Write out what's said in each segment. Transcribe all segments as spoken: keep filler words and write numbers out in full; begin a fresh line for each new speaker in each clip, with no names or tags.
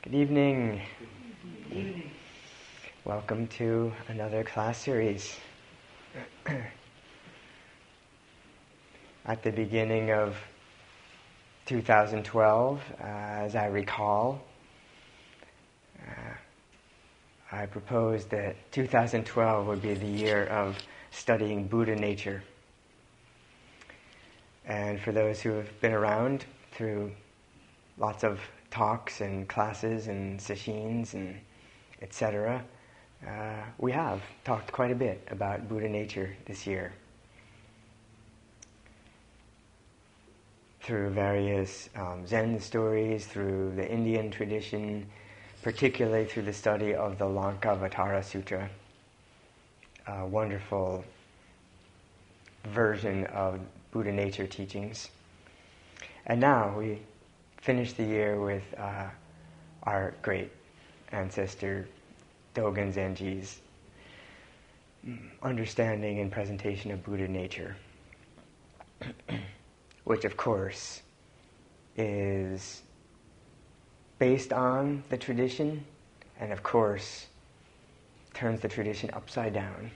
Good evening. Good evening. Welcome to another class series. At the beginning of two thousand twelve, uh, as I recall, uh, I proposed that two thousand twelve would be the year of studying Buddha nature. And for those who have been around through lots of talks and classes and sessions and et cetera, uh, we have talked quite a bit about Buddha nature this year through various um, Zen stories, through the Indian tradition, particularly through the study of the Lankavatara Sutra, a wonderful version of Buddha nature teachings. And now we finish the year with uh, our great ancestor Dogen Zenji's understanding and presentation of Buddha nature, which of course is based on the tradition and of course turns the tradition upside down.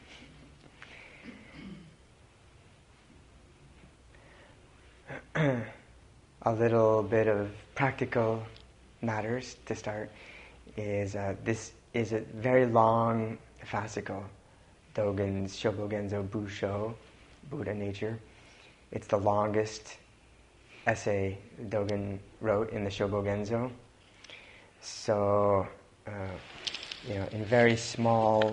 A little bit of practical matters to start is uh, this is a very long fascicle, Dogen's Shobogenzo Busho, Buddha Nature. It's the longest essay Dogen wrote in the Shobogenzo. So, uh, you know, in very small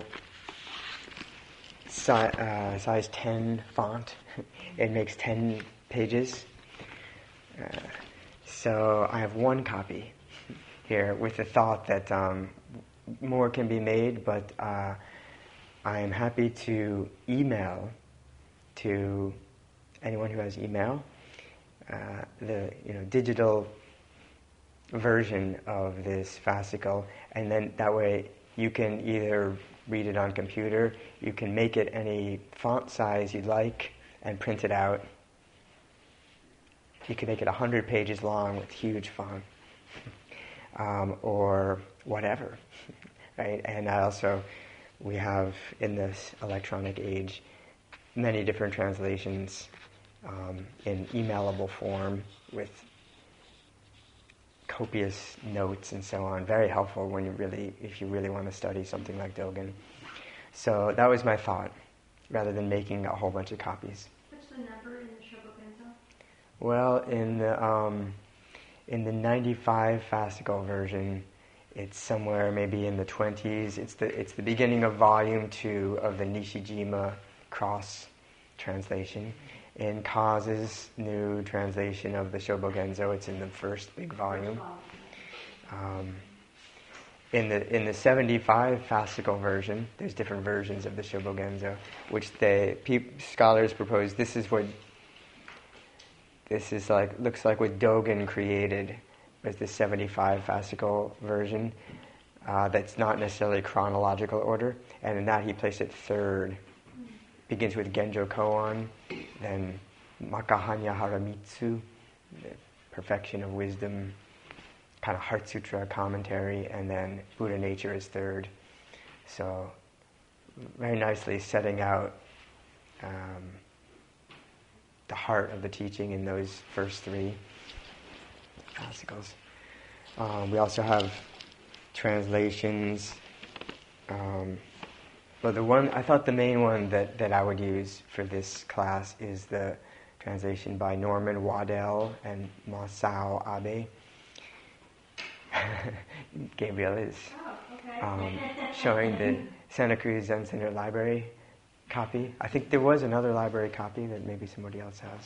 si- uh, size ten font, it makes ten pages. Uh, so I have one copy here with the thought that um, more can be made, but uh, I am happy to email to anyone who has email uh, the you know digital version of this fascicle, and then that way you can either read it on computer, you can make it any font size you'd like and print it out. You can make it one hundred pages long with huge font, um, or whatever, right? And also, we have, in this electronic age, many different translations um, in emailable form with copious notes and so on. Very helpful when you really, if you really want to study something like Dogen. So that was my thought, rather than making a whole bunch of copies.
What's the number in the Shobogenzo?
Well, in the um, in the ninety-five fascicle version, it's somewhere maybe in the twenties. It's the it's the beginning of volume two of the Nishijima cross translation. In Kaz's new translation of the Shobogenzo, it's in the first big volume. Um, in the in the seventy-five fascicle version, there's different versions of the Shobogenzo, which they pe- scholars propose this is what this is like looks like what Dogen created was the seventy-five fascicle version. Uh, that's not necessarily chronological order, and in that he placed it third. Begins with Genjo Koan, then Makahanya Haramitsu, the perfection of wisdom, kind of Heart Sutra commentary, and then Buddha nature is third. So very nicely setting out um, the heart of the teaching in those first three fascicles. Um, we also have translations. Um, But the one, I thought the main one that, that I would use for this class is the translation by Norman Waddell and Masao Abe. Gabriel is
Oh, okay.
um, showing the Santa Cruz Zen Center Library copy. I think there was another library copy that maybe somebody else has.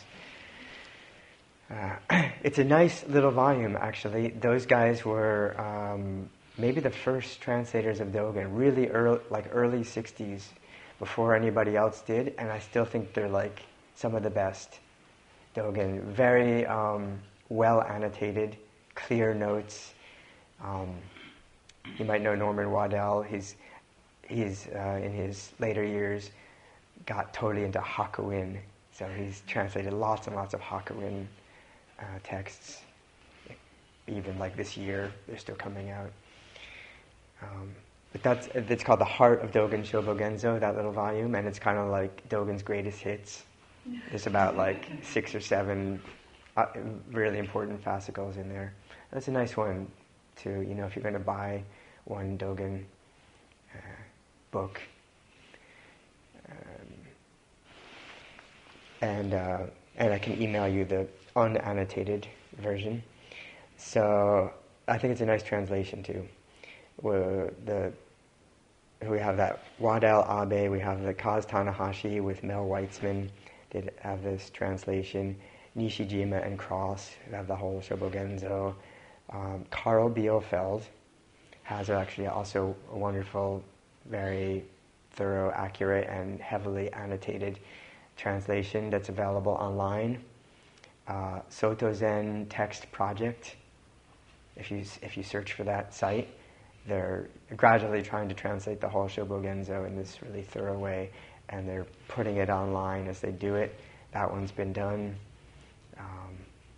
Uh, it's a nice little volume, actually. Those guys were Um, maybe the first translators of Dogen, really early, like early sixties, before anybody else did, and I still think they're like some of the best. Dogen, very um, well annotated, clear notes. Um, you might know Norman Waddell. He's he's uh, in his later years got totally into Hakuin, so he's translated lots and lots of Hakuin uh, texts. even like this year, they're still coming out. Um, but that's it's called The Heart of Dogen Shobogenzo, that little volume, and it's kind of like Dogen's greatest hits. There's about like six or seven uh, really important fascicles in there. That's a nice one to, you know, if you're going to buy one Dogen uh, book. Um, and uh, and I can email you the unannotated version. So I think it's a nice translation too. Where the we have that Wadell Abe, we have the Kaz Tanahashi with Mel Weitzman. They have this translation. Nishijima and Cross have the whole Shobogenzo. Um, Carl Bielefeld has actually also a wonderful, very thorough, accurate, and heavily annotated translation that's available online. Uh, Soto Zen Text Project. If you if you search for that site, they're gradually trying to translate the whole Shobogenzo in this really thorough way, and they're putting it online as they do it. That one's been done. Um,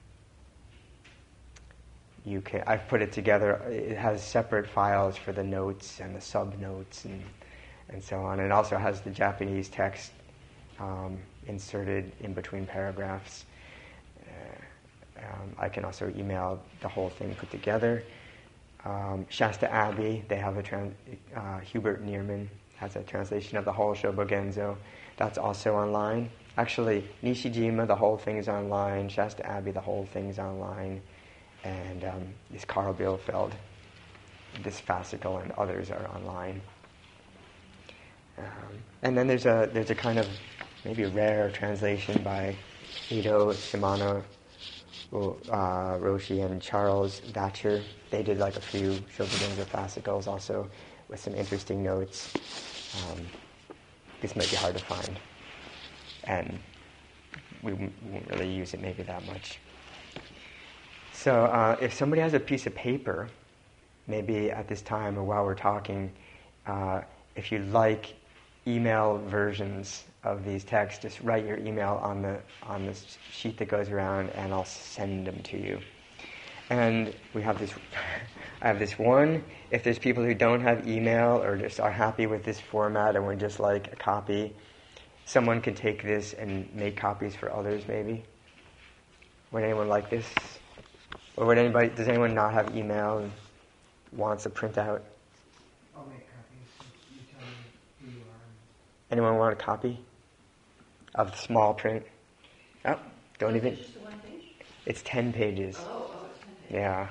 you can. I've put it together. It has separate files for the notes and the sub-notes and and so on. It also has the Japanese text um, inserted in between paragraphs. Uh, um, I can also email the whole thing put together. Um, Shasta Abbey, they have a trans- uh, Hubert Neerman has a translation of the whole Shobogenzo. That's also online. Actually, Nishijima, the whole thing is online. Shasta Abbey, the whole thing is online. And um, this Carl Bielefeld, this fascicle, and others are online. Um, and then there's a there's a kind of maybe a rare translation by Ito Shimano uh, Roshi and Charles Thatcher. They did like a few Shobogenzo fascicles also with some interesting notes. Um, this might be hard to find, and we w- won't really use it maybe that much. So uh, if somebody has a piece of paper, maybe at this time or while we're talking, uh, if you'd like email versions of these texts, just write your email on the on the sheet that goes around, and I'll send them to you. And we have this, I have this one. If there's people who don't have email or just are happy with this format and would just like a copy, someone can take this and make copies for others maybe. Would anyone like this? Or would anybody, does anyone not have email and wants a printout?
I'll make copies. You tell me who you are.
Anyone want a copy of the small print? Oh, don't even.
Just the one page?
It's ten pages.
Oh, oh, it's ten pages.
Yeah.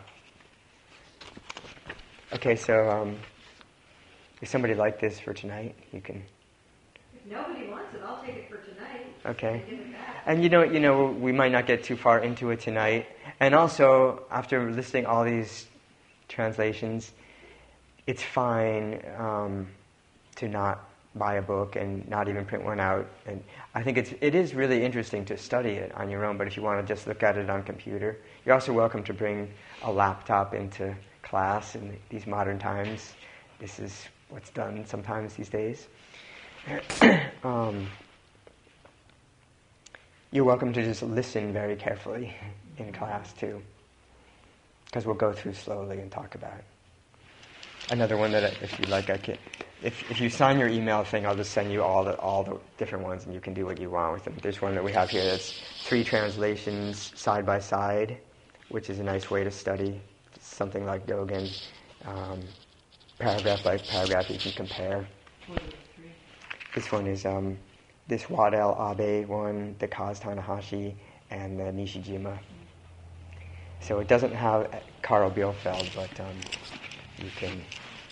Okay, so um, if somebody like this for tonight, you can.
If nobody wants it, I'll take it for tonight.
Okay.
And give it back.
And you know, you know, we might not get too far into it tonight. And also, after listing all these translations, it's fine um, to not buy a book and not even print one out. And I think it's it is really interesting to study it on your own. But if you want to just look at it on computer, you're also welcome to bring a laptop into class in these modern times. This is what's done sometimes these days. um, you're welcome to just listen very carefully in class too, because we'll go through slowly and talk about it. Another one that, I, if you like, I can. If if you sign your email thing, I'll just send you all the all the different ones, and you can do what you want with them. There's one that we have here that's three translations side by side, which is a nice way to study something like Dogen. Um, paragraph by paragraph, you can compare.
What are the three?
This one is um, this Wadell Abe one, the Kaz Tanahashi, and the Nishijima. So it doesn't have Carl Bielefeld, but um, you can.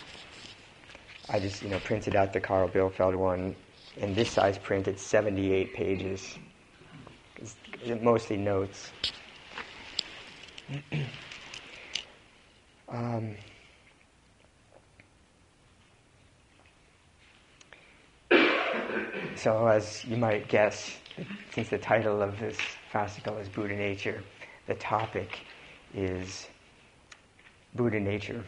I just you know printed out the Carl Bielefeld one. In this size print, it's seventy-eight pages. It's mostly notes. um, So, as you might guess, since the title of this fascicle is Buddha Nature, the topic is Buddha Nature.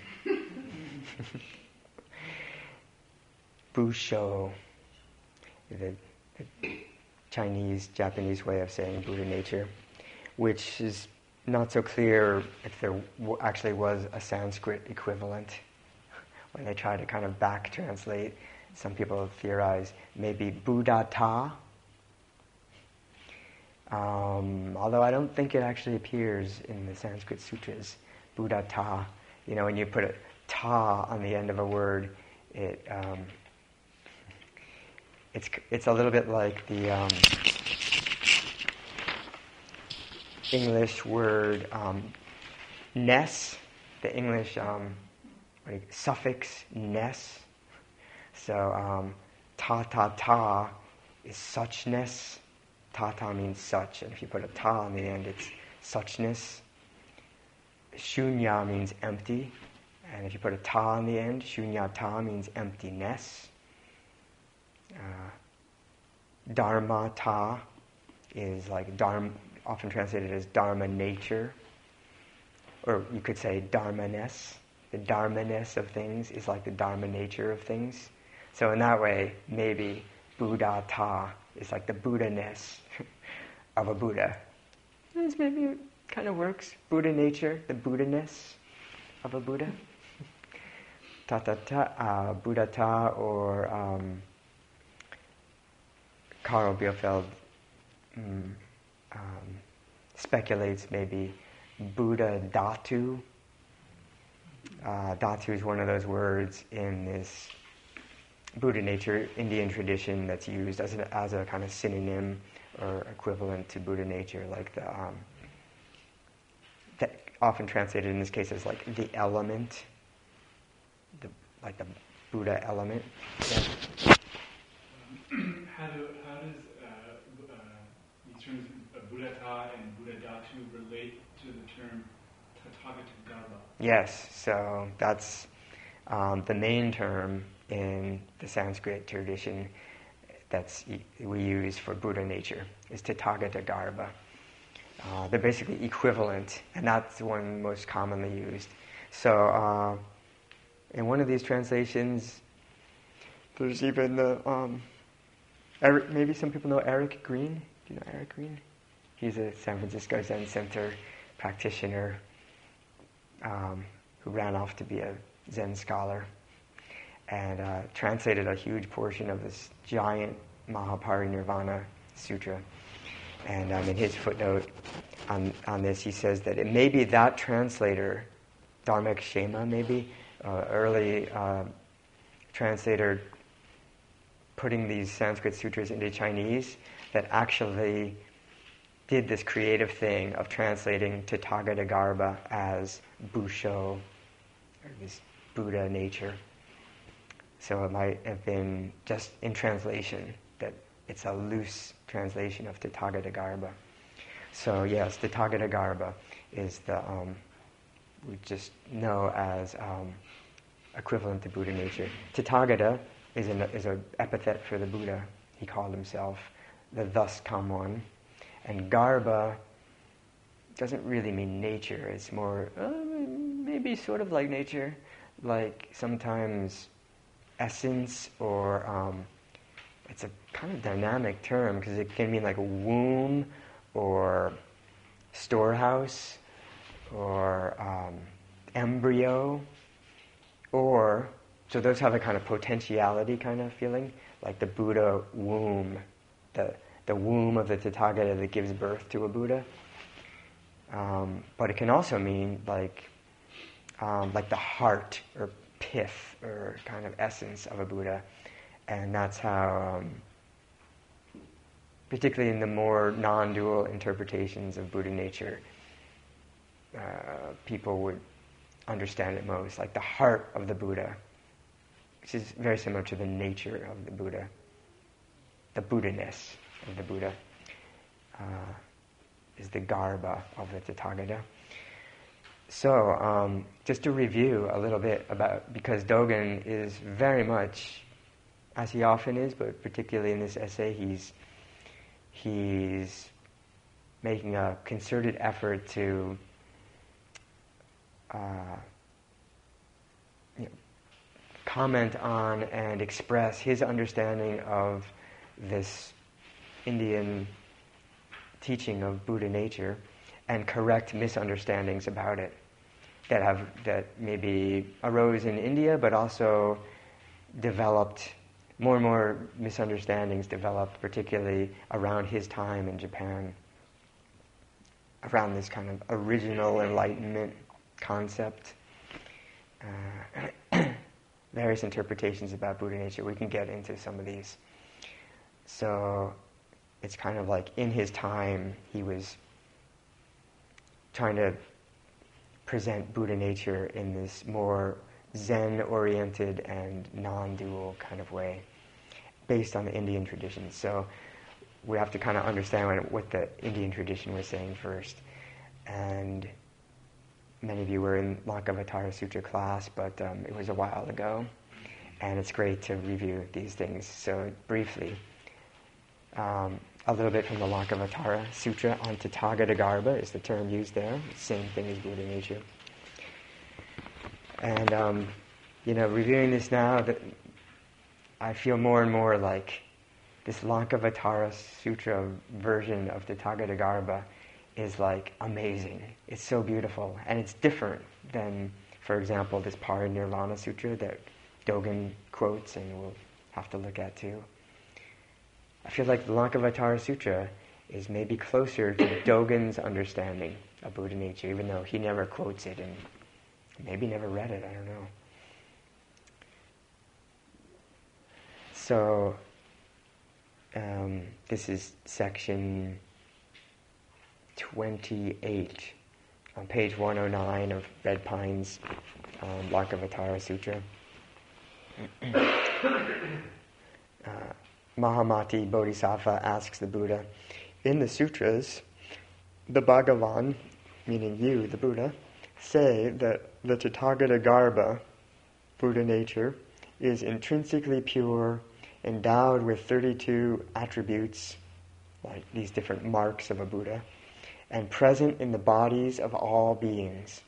Busho, the, the Chinese, Japanese way of saying Buddha Nature, which is not so clear if there w- actually was a Sanskrit equivalent. When they try to kind of back translate, some people theorize maybe Buddhata. Um, although I don't think it actually appears in the Sanskrit sutras, Buddhata. You know, when you put a ta on the end of a word, it um, it's it's a little bit like the um, English word um, ness, the English um, what do you- suffix ness. So um, ta ta ta is suchness. Ta ta means such, and if you put a ta on the end, it's suchness. Shunya means empty, and if you put a ta on the end, shunyata means emptiness. Uh, dharmata is like dharma, often translated as dharma nature, or you could say dharmaness. The dharmaness of things is like the dharma nature of things. So in that way, maybe buddhata is like the Buddha-ness of a Buddha. This maybe kind of works. Buddha nature, the Buddha-ness of a Buddha. Tatata, uh, Buddhata, or um, Karl Bielefeld mm, um, speculates maybe Buddha Dhatu. Uh, Dhatu is one of those words in this Buddha nature Indian tradition that's used as, an, as a kind of synonym or equivalent to Buddha nature, like the um, that often translated in this case as like the element, the, like the Buddha element. Yeah.
how do how does uh, uh, these terms uh, Buddhata and Buddhadhatu relate to the term Tathagata?
Yes, so that's um, the main term in the Sanskrit tradition that's we use for Buddha nature is Tathagata Garbha. Uh, they're basically equivalent, and that's the one most commonly used. So uh, in one of these translations, there's even the um, Eric, maybe some people know Eric Green. Do you know Eric Green? He's a San Francisco Zen Center practitioner um, who ran off to be a Zen scholar, and uh, translated a huge portion of this giant Mahaparinirvana Sutra. And um, in his footnote on, on this, he says that it may be that translator, Dharmek Shema, maybe, uh, early uh, translator putting these Sanskrit sutras into Chinese, that actually did this creative thing of translating Tathagata Garbha as Busho, or this Buddha nature. So it might have been just in translation that it's a loose translation of Tathagata Garbha. So yes, Tathagata Garbha is the um, we just know as um, equivalent to Buddha nature. Tathagata is an is an epithet for the Buddha. He called himself the thus come one, and Garbha doesn't really mean nature. It's more uh, maybe sort of like nature, like sometimes essence, or um, it's a kind of dynamic term because it can mean like a womb or storehouse or um, embryo, or so those have a kind of potentiality kind of feeling, like the Buddha womb, the the womb of the Tathagata that gives birth to a Buddha. Um, but it can also mean like um, like the heart or pith or kind of essence of a Buddha, and that's how, um, particularly in the more non-dual interpretations of Buddha nature, uh, people would understand it most, like the heart of the Buddha, which is very similar to the nature of the Buddha, the Buddha-ness of the Buddha, uh, is the Garbha of the Tathagata. So, um, just to review a little bit about, because Dogen is very much, as he often is, but particularly in this essay, he's he's making a concerted effort to uh, you know, comment on and express his understanding of this Indian teaching of Buddha nature, and correct misunderstandings about it that have that maybe arose in India, but also developed more and more misunderstandings developed, particularly around his time in Japan, around this kind of original enlightenment concept. Uh, various interpretations about Buddha nature. We can get into some of these. So it's kind of like in his time he was trying to present Buddha nature in this more Zen-oriented and non-dual kind of way, based on the Indian tradition. So we have to kind of understand what the Indian tradition was saying first. And many of you were in Lankavatara Sutra class, but um, it was a while ago. And it's great to review these things. So briefly, um, a little bit from the Lankavatara Sutra on Tathagategarbha is the term used there. Same thing as Buddha nature. And, um, you know, reviewing this now, that I feel more and more like this Lankavatara Sutra version of Tathagategarbha is like amazing. It's so beautiful. And it's different than, for example, this Parinirvana Sutra that Dogen quotes and we'll have to look at too. I feel like the Lankavatara Sutra is maybe closer to Dogen's understanding of Buddha nature, even though he never quotes it and maybe never read it, I don't know. So, um, this is section twenty-eight on page one oh nine of Red Pine's um, Lankavatara Sutra. uh, Mahamati Bodhisattva asks the Buddha, in the sutras, the Bhagavan, meaning you, the Buddha, say that the Tathagategarbha, Buddha nature, is intrinsically pure, endowed with thirty-two attributes, like these different marks of a Buddha, and present in the bodies of all beings.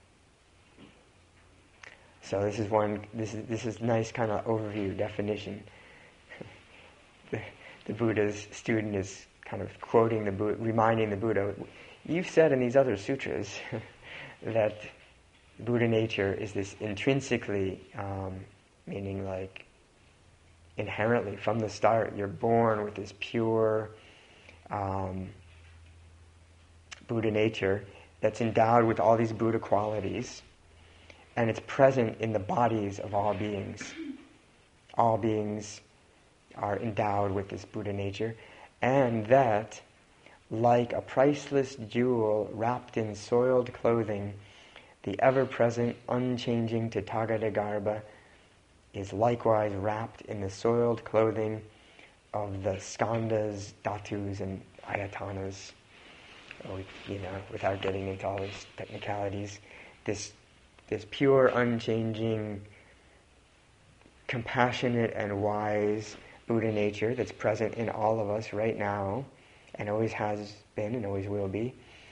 So this is one. This is this is nice kind of overview definition. the, the Buddha's student is kind of quoting the Buddha, reminding the Buddha, you've said in these other sutras that Buddha nature is this intrinsically, um, meaning like inherently from the start, you're born with this pure um, Buddha nature that's endowed with all these Buddha qualities, and it's present in the bodies of all beings. All beings are endowed with this Buddha nature, and that, like a priceless jewel wrapped in soiled clothing, the ever-present, unchanging Tathagategarbha is likewise wrapped in the soiled clothing of the skandhas, dhatus, and ayatanas. Or, you know, without getting into all these technicalities, this this pure, unchanging, compassionate and wise Buddha nature that's present in all of us right now, and always has been and always will be,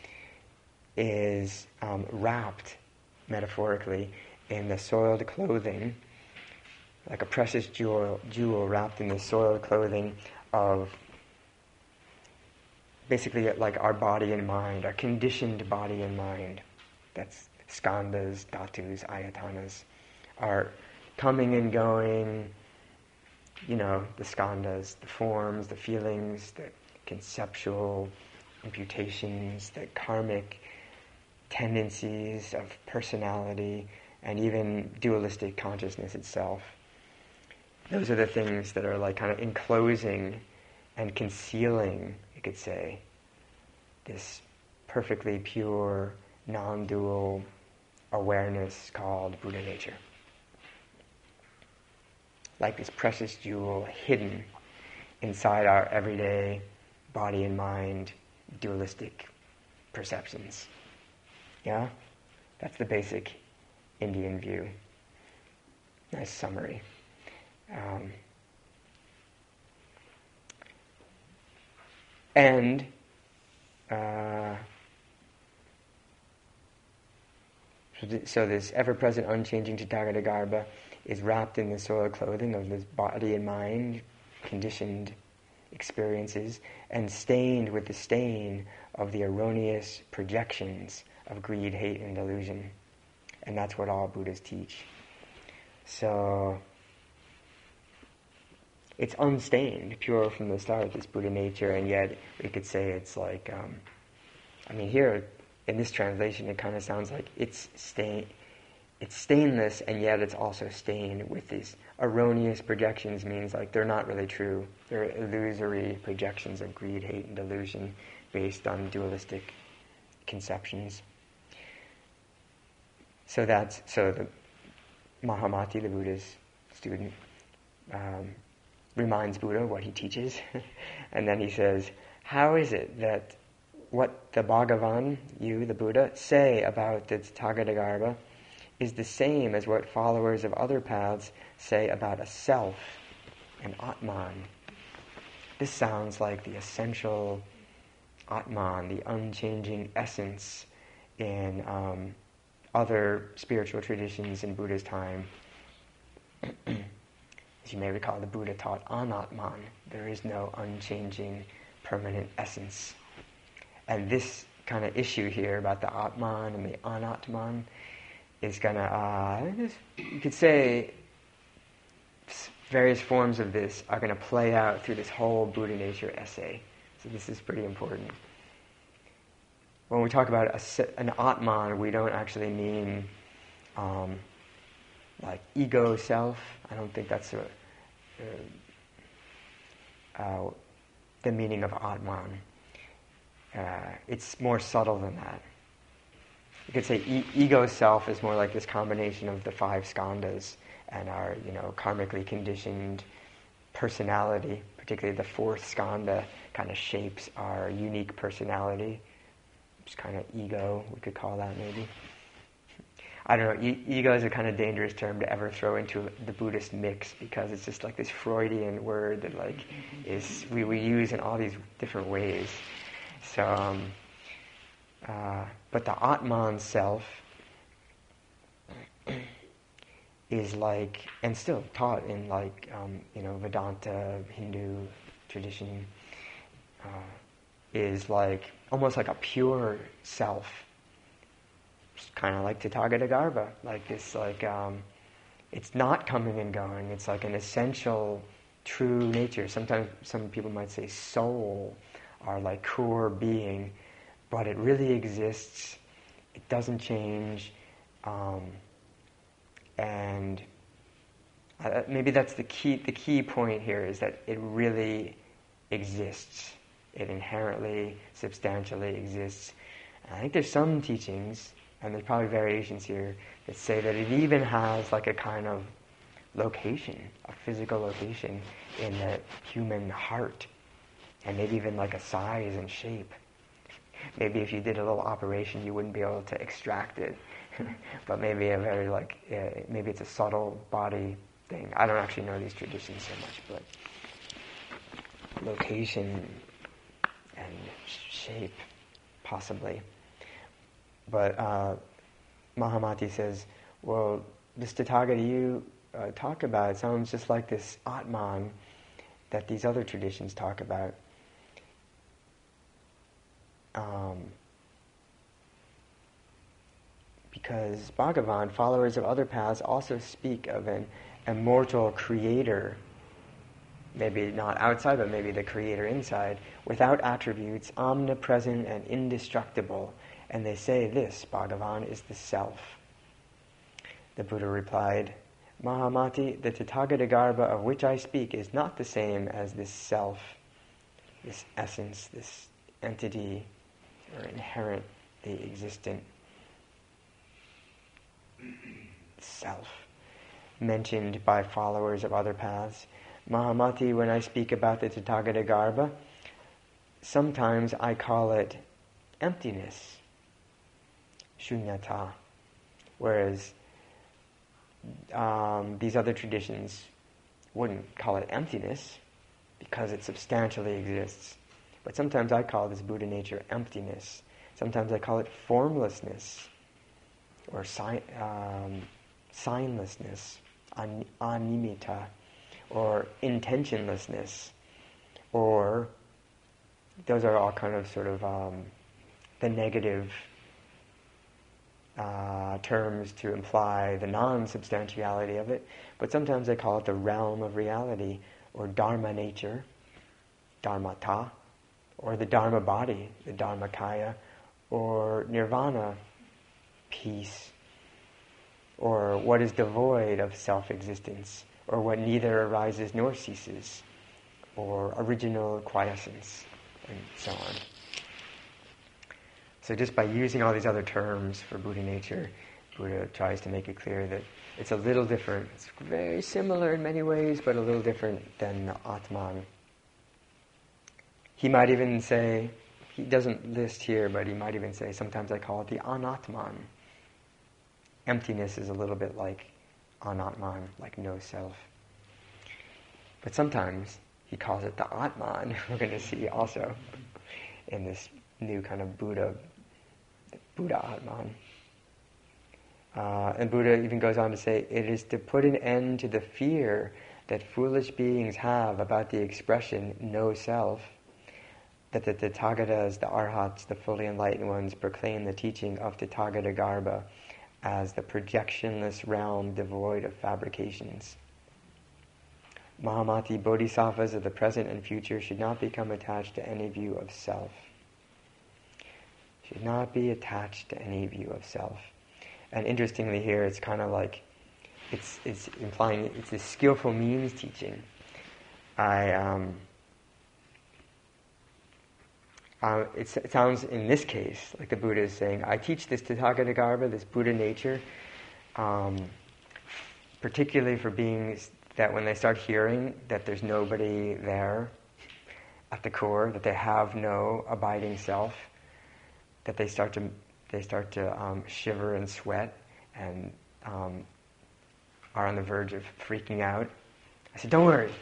is um, wrapped, metaphorically, in the soiled clothing, like a precious jewel, jewel wrapped in the soiled clothing of basically like our body and mind, our conditioned body and mind. That's skandhas, dhatus, ayatanas, are coming and going, you know, the skandhas, the forms, the feelings, the conceptual imputations, the karmic tendencies of personality, and even dualistic consciousness itself. Those are the things that are like kind of enclosing and concealing, you could say, this perfectly pure, non-dual awareness called Buddha nature. Like this precious jewel hidden inside our everyday body and mind dualistic perceptions. Yeah? That's the basic Indian view. Nice summary. Um, and uh, so this ever-present, unchanging Tathagategarbha is wrapped in the soiled clothing of this body and mind, conditioned experiences, and stained with the stain of the erroneous projections of greed, hate, and delusion. And that's what all Buddhas teach. So it's unstained, pure from the start, this Buddha nature, and yet we could say it's like, um, I mean, here in this translation, it kind of sounds like it's stain, it's stainless, and yet it's also stained with these erroneous projections. Means like they're not really true. They're illusory projections of greed, hate, and delusion based on dualistic conceptions. So that's so the Mahamati, the Buddha's student, um, reminds Buddha what he teaches, and then he says, "How is it that what the Bhagavan, you, the Buddha, say about the Tathagata is the same as what followers of other paths say about a self, an Atman?" This sounds like the essential Atman, the unchanging essence in um, other spiritual traditions in Buddha's time. As you may recall, the Buddha taught Anatman. There is no unchanging, permanent essence. And this kind of issue here about the Atman and the Anatman is going to, uh, you could say, various forms of this are going to play out through this whole Buddha nature essay. So this is pretty important. When we talk about a, an Atman, we don't actually mean um, like ego self. I don't think that's a, a, uh, the meaning of Atman. Uh, it's more subtle than that. You could say e- ego self is more like this combination of the five skandhas and our, you know, karmically conditioned personality. Particularly the fourth skandha kind of shapes our unique personality. It's kind of ego, we could call that maybe. I don't know, e- ego is a kind of dangerous term to ever throw into the Buddhist mix because it's just like this Freudian word that like is we, we use in all these different ways. So, um, uh, but the Atman self is like, and still taught in like, um, you know, Vedanta, Hindu tradition, uh, is like almost like a pure self, kind of like Tathagata, like this, like um, it's not coming and going. It's like an essential, true nature. Sometimes some people might say soul, or like core being, but it really exists. It doesn't change, um, and uh, maybe that's the key. The key point here is that it really exists. It inherently, substantially exists. And I think there's some teachings, and there's probably variations here, that say that it even has like a kind of location, a physical location in the human heart, and maybe even like a size and shape. Maybe if you did a little operation, you wouldn't be able to extract it. But maybe a very like, uh, maybe it's a subtle body thing. I don't actually know these traditions so much, but location and shape, possibly. But uh, Mahamati says, well, this Tathagata you uh, talk about sounds just like this Atman that these other traditions talk about. Um, because Bhagavan, followers of other paths, also speak of an immortal creator, maybe not outside, but maybe the creator inside, without attributes, omnipresent and indestructible. And they say this, Bhagavan is the self. The Buddha replied, Mahamati, the Tathagatagarbha of which I speak is not the same as this self, this essence, this entity, or inherently existent self, mentioned by followers of other paths. Mahamati, when I speak about the Tathagatagarbha, sometimes I call it emptiness, shunyata, whereas um, these other traditions wouldn't call it emptiness because it substantially exists. But sometimes I call this Buddha nature emptiness. Sometimes I call it formlessness or si- um, signlessness, an- animita, or intentionlessness, or those are all kind of sort of um, the negative uh, terms to imply the non-substantiality of it, but sometimes they call it the realm of reality, or dharma nature, dharmata, or the dharma body, the dharmakaya, or nirvana, peace, or what is devoid of self-existence, or what neither arises nor ceases, or original quiescence, and so on. So just by using all these other terms for Buddha nature, Buddha tries to make it clear that it's a little different. It's very similar in many ways, but a little different than Atman. He might even say, he doesn't list here, but he might even say, sometimes I call it the Anatman. Emptiness is a little bit like Anatman, like no self. But sometimes he calls it the Atman. We're going to see also in this new kind of Buddha, Buddha Atman. Uh, and Buddha even goes on to say, it is to put an end to the fear that foolish beings have about the expression no self, that the Tathagatas, the Arhats, the fully enlightened ones, proclaim the teaching of Tathagata Garbha as the projectionless realm devoid of fabrications. Mahamati Bodhisattvas of the present and future should not become attached to any view of self. Should not be attached to any view of self. And interestingly here, it's kind of like, it's it's implying it's a skillful means teaching. I um, uh, it's, it sounds in this case like the Buddha is saying, I teach this Tathagata Garbha, this Buddha nature, um, particularly for beings that when they start hearing that there's nobody there at the core, that they have no abiding self, that they start to they start to um, shiver and sweat and um, are on the verge of freaking out. I said, don't worry.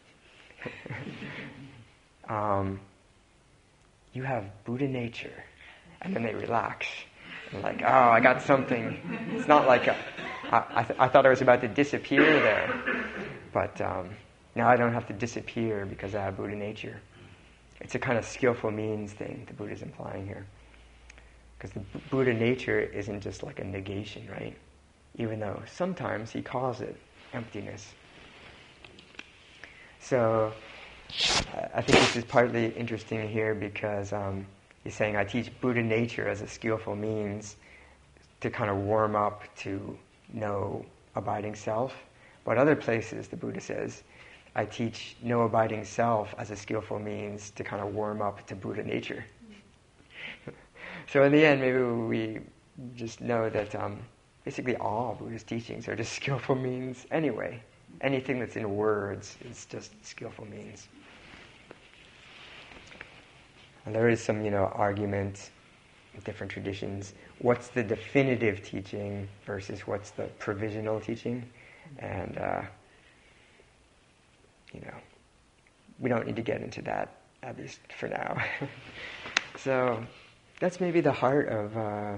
um, you have Buddha nature. And then they relax. And like, oh, I got something. It's not like a, I, I, th- I thought I was about to disappear there. But um, now I don't have to disappear because I have Buddha nature. It's a kind of skillful means thing the Buddha's implying here. Because the B- Buddha nature isn't just like a negation, right? Even though sometimes he calls it emptiness. So uh, I think this is partly interesting here because um, he's saying I teach Buddha nature as a skillful means to kind of warm up to no abiding self. But other places, the Buddha says, I teach no abiding self as a skillful means to kind of warm up to Buddha nature. So in the end, maybe we just know that um, basically all Buddhist teachings are just skillful means anyway. Anything that's in words is just skillful means. And there is some, you know, argument in different traditions. What's the definitive teaching versus what's the provisional teaching? And, uh, you know, we don't need to get into that, at least for now. So that's maybe the heart of uh,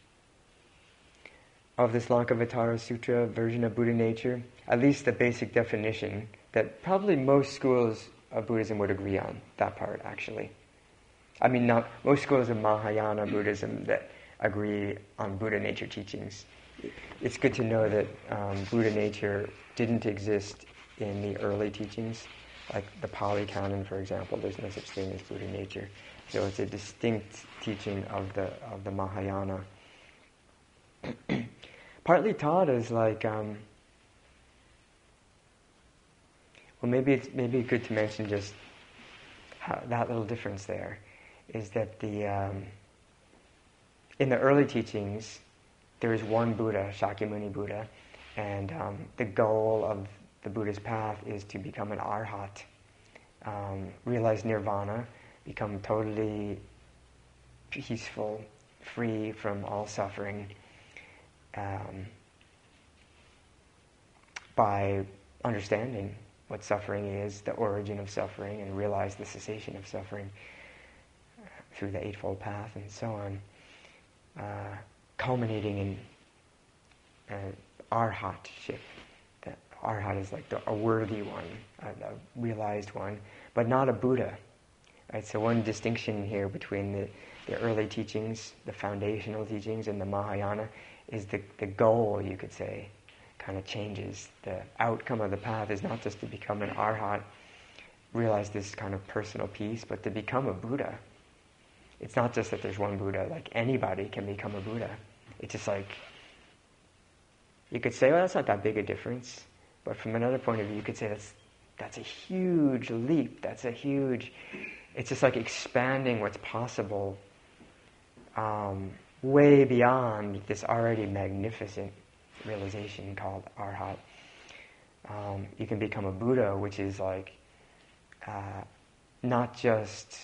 of this Lankavatara Sutra version of Buddha nature, at least the basic definition that probably most schools of Buddhism would agree on, that part actually. I mean, not most schools of Mahayana Buddhism that agree on Buddha nature teachings. It's good to know that um, Buddha nature didn't exist in the early teachings, like the Pali Canon, for example. There's no such thing as Buddha nature. So it's a distinct teaching of the of the Mahayana. Partly taught as like, um, well, maybe it's maybe good to mention just how, that little difference there, is that the um, in the early teachings there is one Buddha, Shakyamuni Buddha, and um, the goal of the Buddha's path is to become an arhat, um, realize nirvana, become totally peaceful, free from all suffering, um, by understanding what suffering is, the origin of suffering, and realize the cessation of suffering through the Eightfold Path and so on, uh, culminating in uh, arhatship. The arhat is like the, a worthy one, a, a realized one, but not a Buddha. Right? So one distinction here between the, the early teachings, the foundational teachings, and the Mahayana is the, the goal, you could say, kind of changes. The outcome of the path is not just to become an arhat, realize this kind of personal peace, but to become a Buddha. It's not just that there's one Buddha, like anybody can become a Buddha. It's just like, you could say, well, that's not that big a difference. But from another point of view, you could say that's that's a huge leap. That's a huge, it's just like expanding what's possible um, way beyond this already magnificent realization called arhat. Um, you can become a Buddha, which is like uh, not just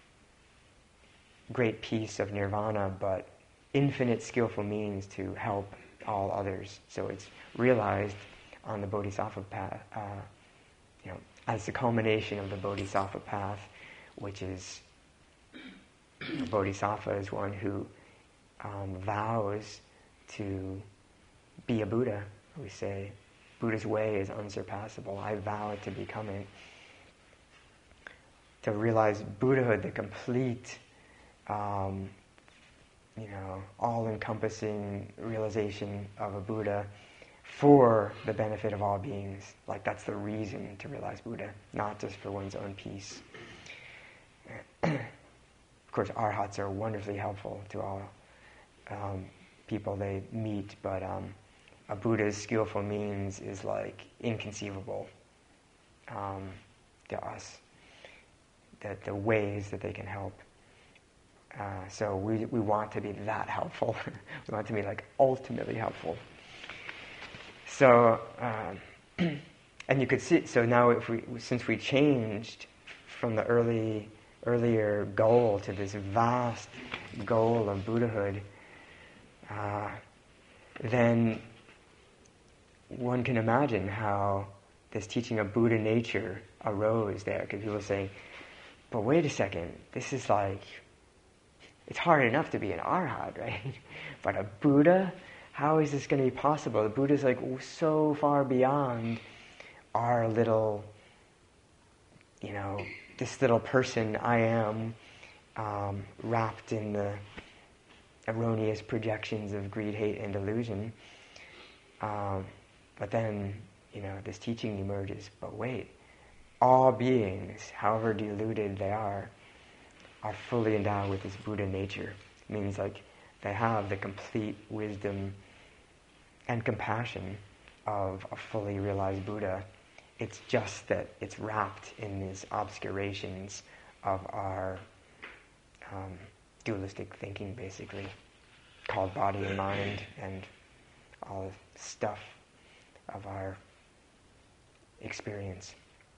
great peace of nirvana, but infinite skillful means to help all others. So it's realized on the Bodhisattva path, uh, you know, as the culmination of the Bodhisattva path, which is, you know, Bodhisattva is one who um, vows to be a Buddha. We say, Buddha's way is unsurpassable. I vow to become it. To realize Buddhahood, the complete, um, you know, all-encompassing realization of a Buddha for the benefit of all beings. Like, that's the reason to realize Buddha, not just for one's own peace. Of course, arhats are wonderfully helpful to all um, people they meet, but um, a Buddha's skillful means is like inconceivable um, to us. That the ways that they can help. Uh, so we we want to be that helpful. We want to be like ultimately helpful. So um, and you could see. So now, if we since we changed from the early earlier goal to this vast goal of Buddhahood, uh, then one can imagine how this teaching of Buddha nature arose there. Because people say, but wait a second, this is like, it's hard enough to be an arhat, right? But a Buddha, how is this going to be possible? The Buddha is like so far beyond our little, you know, this little person I am, um, wrapped in the erroneous projections of greed, hate, and delusion. Um, but then, you know, this teaching emerges, but wait, all beings, however deluded they are, are fully endowed with this Buddha nature. It means like they have the complete wisdom and compassion of a fully realized Buddha. It's just that it's wrapped in these obscurations of our um, dualistic thinking, basically, called body and mind, and all the stuff of our experience.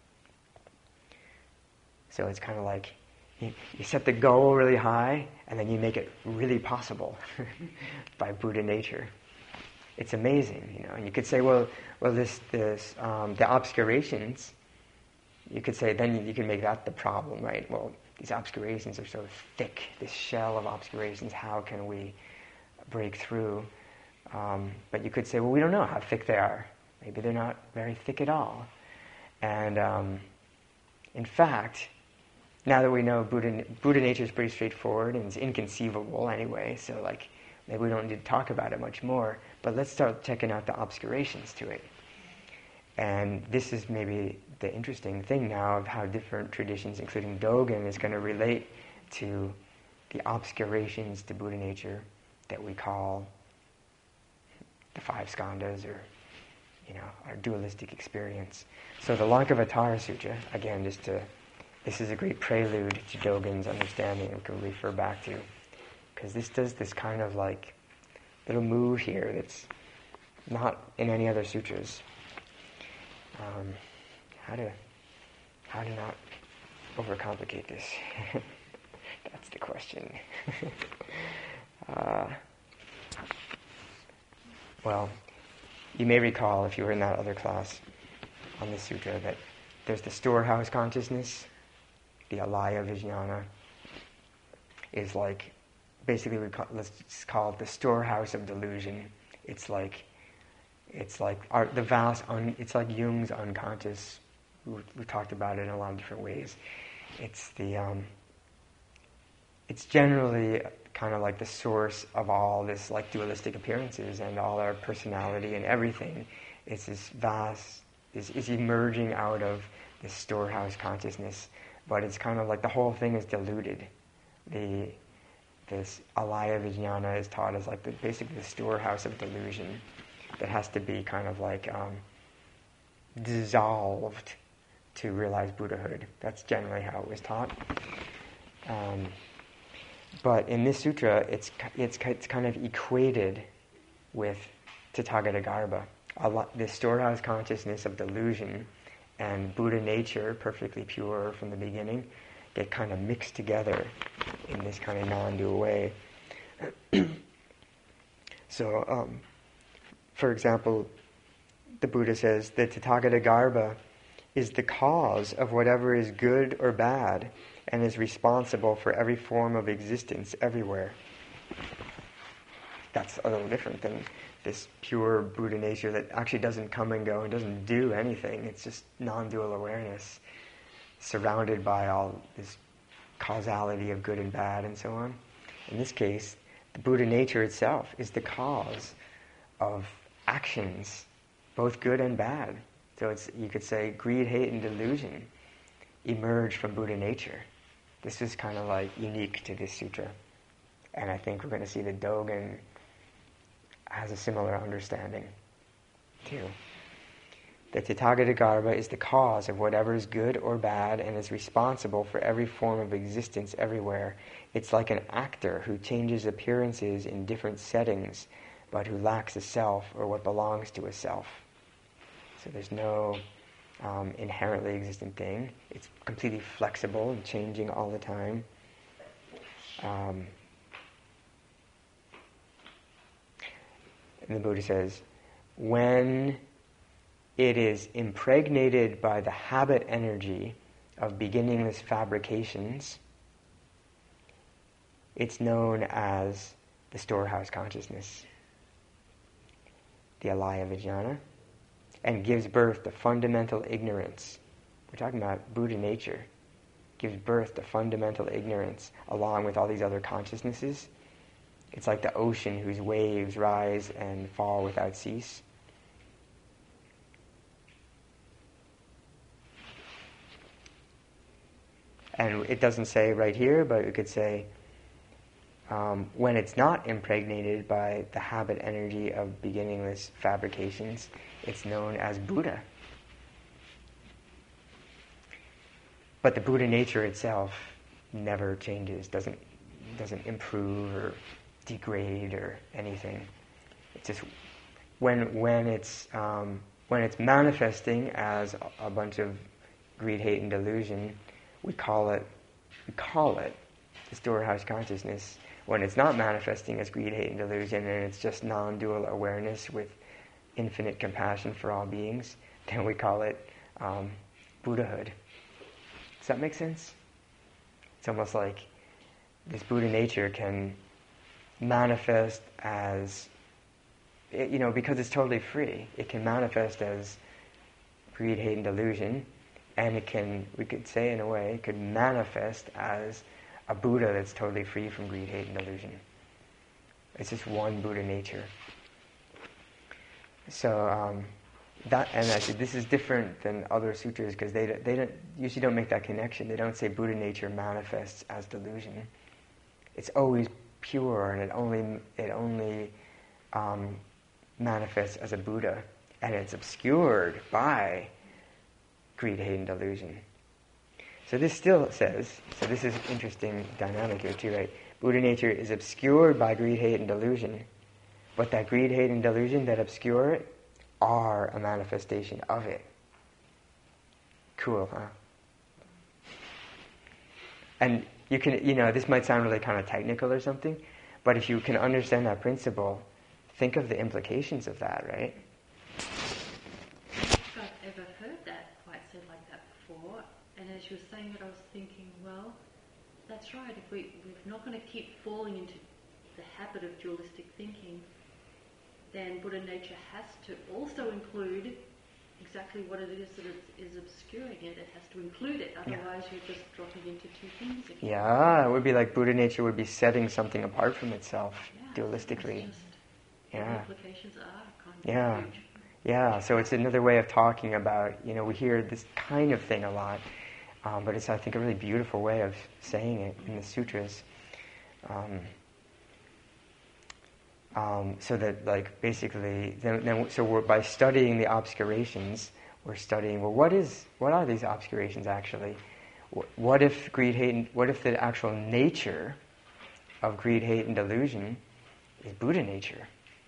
So it's kind of like you, you set the goal really high, and then you make it really possible by Buddha nature. It's amazing, you know. And you could say, well, well, this, this, um, the obscurations. You could say, then you, you can make that the problem, right? Well, these obscurations are so thick. This shell of obscurations. How can we break through? Um, but you could say, well, we don't know how thick they are. Maybe they're not very thick at all. And um, in fact, now that we know Buddha, Buddha nature is pretty straightforward and it's inconceivable anyway, so like maybe we don't need to talk about it much more, but let's start checking out the obscurations to it. And this is maybe the interesting thing now of how different traditions, including Dogen, is going to relate to the obscurations to Buddha nature that we call the five skandhas, or, you know, our dualistic experience. So the Lankavatara Sutra, again, just to, this is a great prelude to Dogen's understanding we can refer back to, because this does this kind of like little move here that's not in any other sutras. Um, how to how to not overcomplicate this? That's the question. uh, well, you may recall, if you were in that other class on the sutra, that there's the storehouse consciousness, the alaya vijnana, is like, basically we call, let's just call it the storehouse of delusion. It's like, it's like our, the vast, un, it's like Jung's unconscious. We, we talked about it in a lot of different ways. It's the um, it's generally kind of like the source of all this like dualistic appearances and all our personality and everything. It's this vast, is is emerging out of this storehouse consciousness, but it's kind of like the whole thing is diluted. The this alaya vijnana is taught as like the, basically the storehouse of delusion that has to be kind of like um, dissolved to realize Buddhahood. That's generally how it was taught. Um, but in this sutra, it's it's it's kind of equated with Tathagatagarbha. A lot, the storehouse consciousness of delusion and Buddha nature, perfectly pure from the beginning, get kind of mixed together in this kind of non-dual way. So, um, for example, the Buddha says that Tathagatagarbha is the cause of whatever is good or bad and is responsible for every form of existence everywhere. That's a little different than this pure Buddha nature that actually doesn't come and go and doesn't do anything. It's just non-dual awareness surrounded by all this causality of good and bad and so on. In this case, the Buddha nature itself is the cause of actions, both good and bad. So it's, you could say, greed, hate, and delusion emerge from Buddha nature. This is kind of like unique to this sutra. And I think we're going to see the Dogen has a similar understanding too. The Tathagatagarbha is the cause of whatever is good or bad and is responsible for every form of existence everywhere. It's like an actor who changes appearances in different settings, but who lacks a self or what belongs to a self. So there's no um, inherently existent thing. It's completely flexible and changing all the time. Um, and the Buddha says, when it is impregnated by the habit energy of beginningless fabrications, it's known as the storehouse consciousness, the alaya vijnana, and gives birth to fundamental ignorance. We're talking about Buddha nature. Gives birth to fundamental ignorance along with all these other consciousnesses. It's like the ocean whose waves rise and fall without cease. And it doesn't say right here, but it could say, um, when it's not impregnated by the habit energy of beginningless fabrications, it's known as Buddha. But the Buddha nature itself never changes, doesn't doesn't improve or degrade or anything. It's just when when it's um, when it's manifesting as a, a bunch of greed, hate, and delusion, we call it we call it the storehouse consciousness. When it's not manifesting as greed, hate, and delusion, and it's just non-dual awareness with infinite compassion for all beings, then we call it um, Buddhahood. Does that make sense? It's almost like this Buddha nature can manifest as, you know, because it's totally free, it can manifest as greed, hate, and delusion, and it can, we could say in a way, it could manifest as a Buddha that's totally free from greed, hate, and delusion. It's just one Buddha nature. So um, that, and I said this is different than other sutras because they they don't usually don't make that connection. They don't say Buddha nature manifests as delusion. It's always pure, and it only it only um, manifests as a Buddha, and it's obscured by greed, hate, and delusion. So this still says, so this is interesting dynamic here too, right? Buddha nature is obscured by greed, hate, and delusion, but that greed, hate, and delusion that obscure it are a manifestation of it. Cool, huh? And you can, you know, this might sound really kind of technical or something, but if you can understand that principle, think of the implications of that, right?
I've ever heard that quite said like that before, and as you were saying it, I was thinking, well, that's right. If we, we're not going to keep falling into the habit of dualistic thinking, then Buddha nature has to also include exactly what it is that it is obscuring it. It has to include it, otherwise you're just dropping into two things again.
Yeah, it would be like Buddha nature would be setting something apart from itself,
Yeah,
dualistically.
it's just,
Yeah.
The implications are kind of
Yeah.
huge.
Yeah, so it's another way of talking about, you know, we hear this kind of thing a lot, um, but it's, I think, a really beautiful way of saying it in the sutras. Um, um, so that, like, basically, then, then so we're, by studying the obscurations, we're studying, well, what is, what are these obscurations actually? Wh- What if greed, hate, and, what if the actual nature of greed, hate, and delusion is Buddha nature?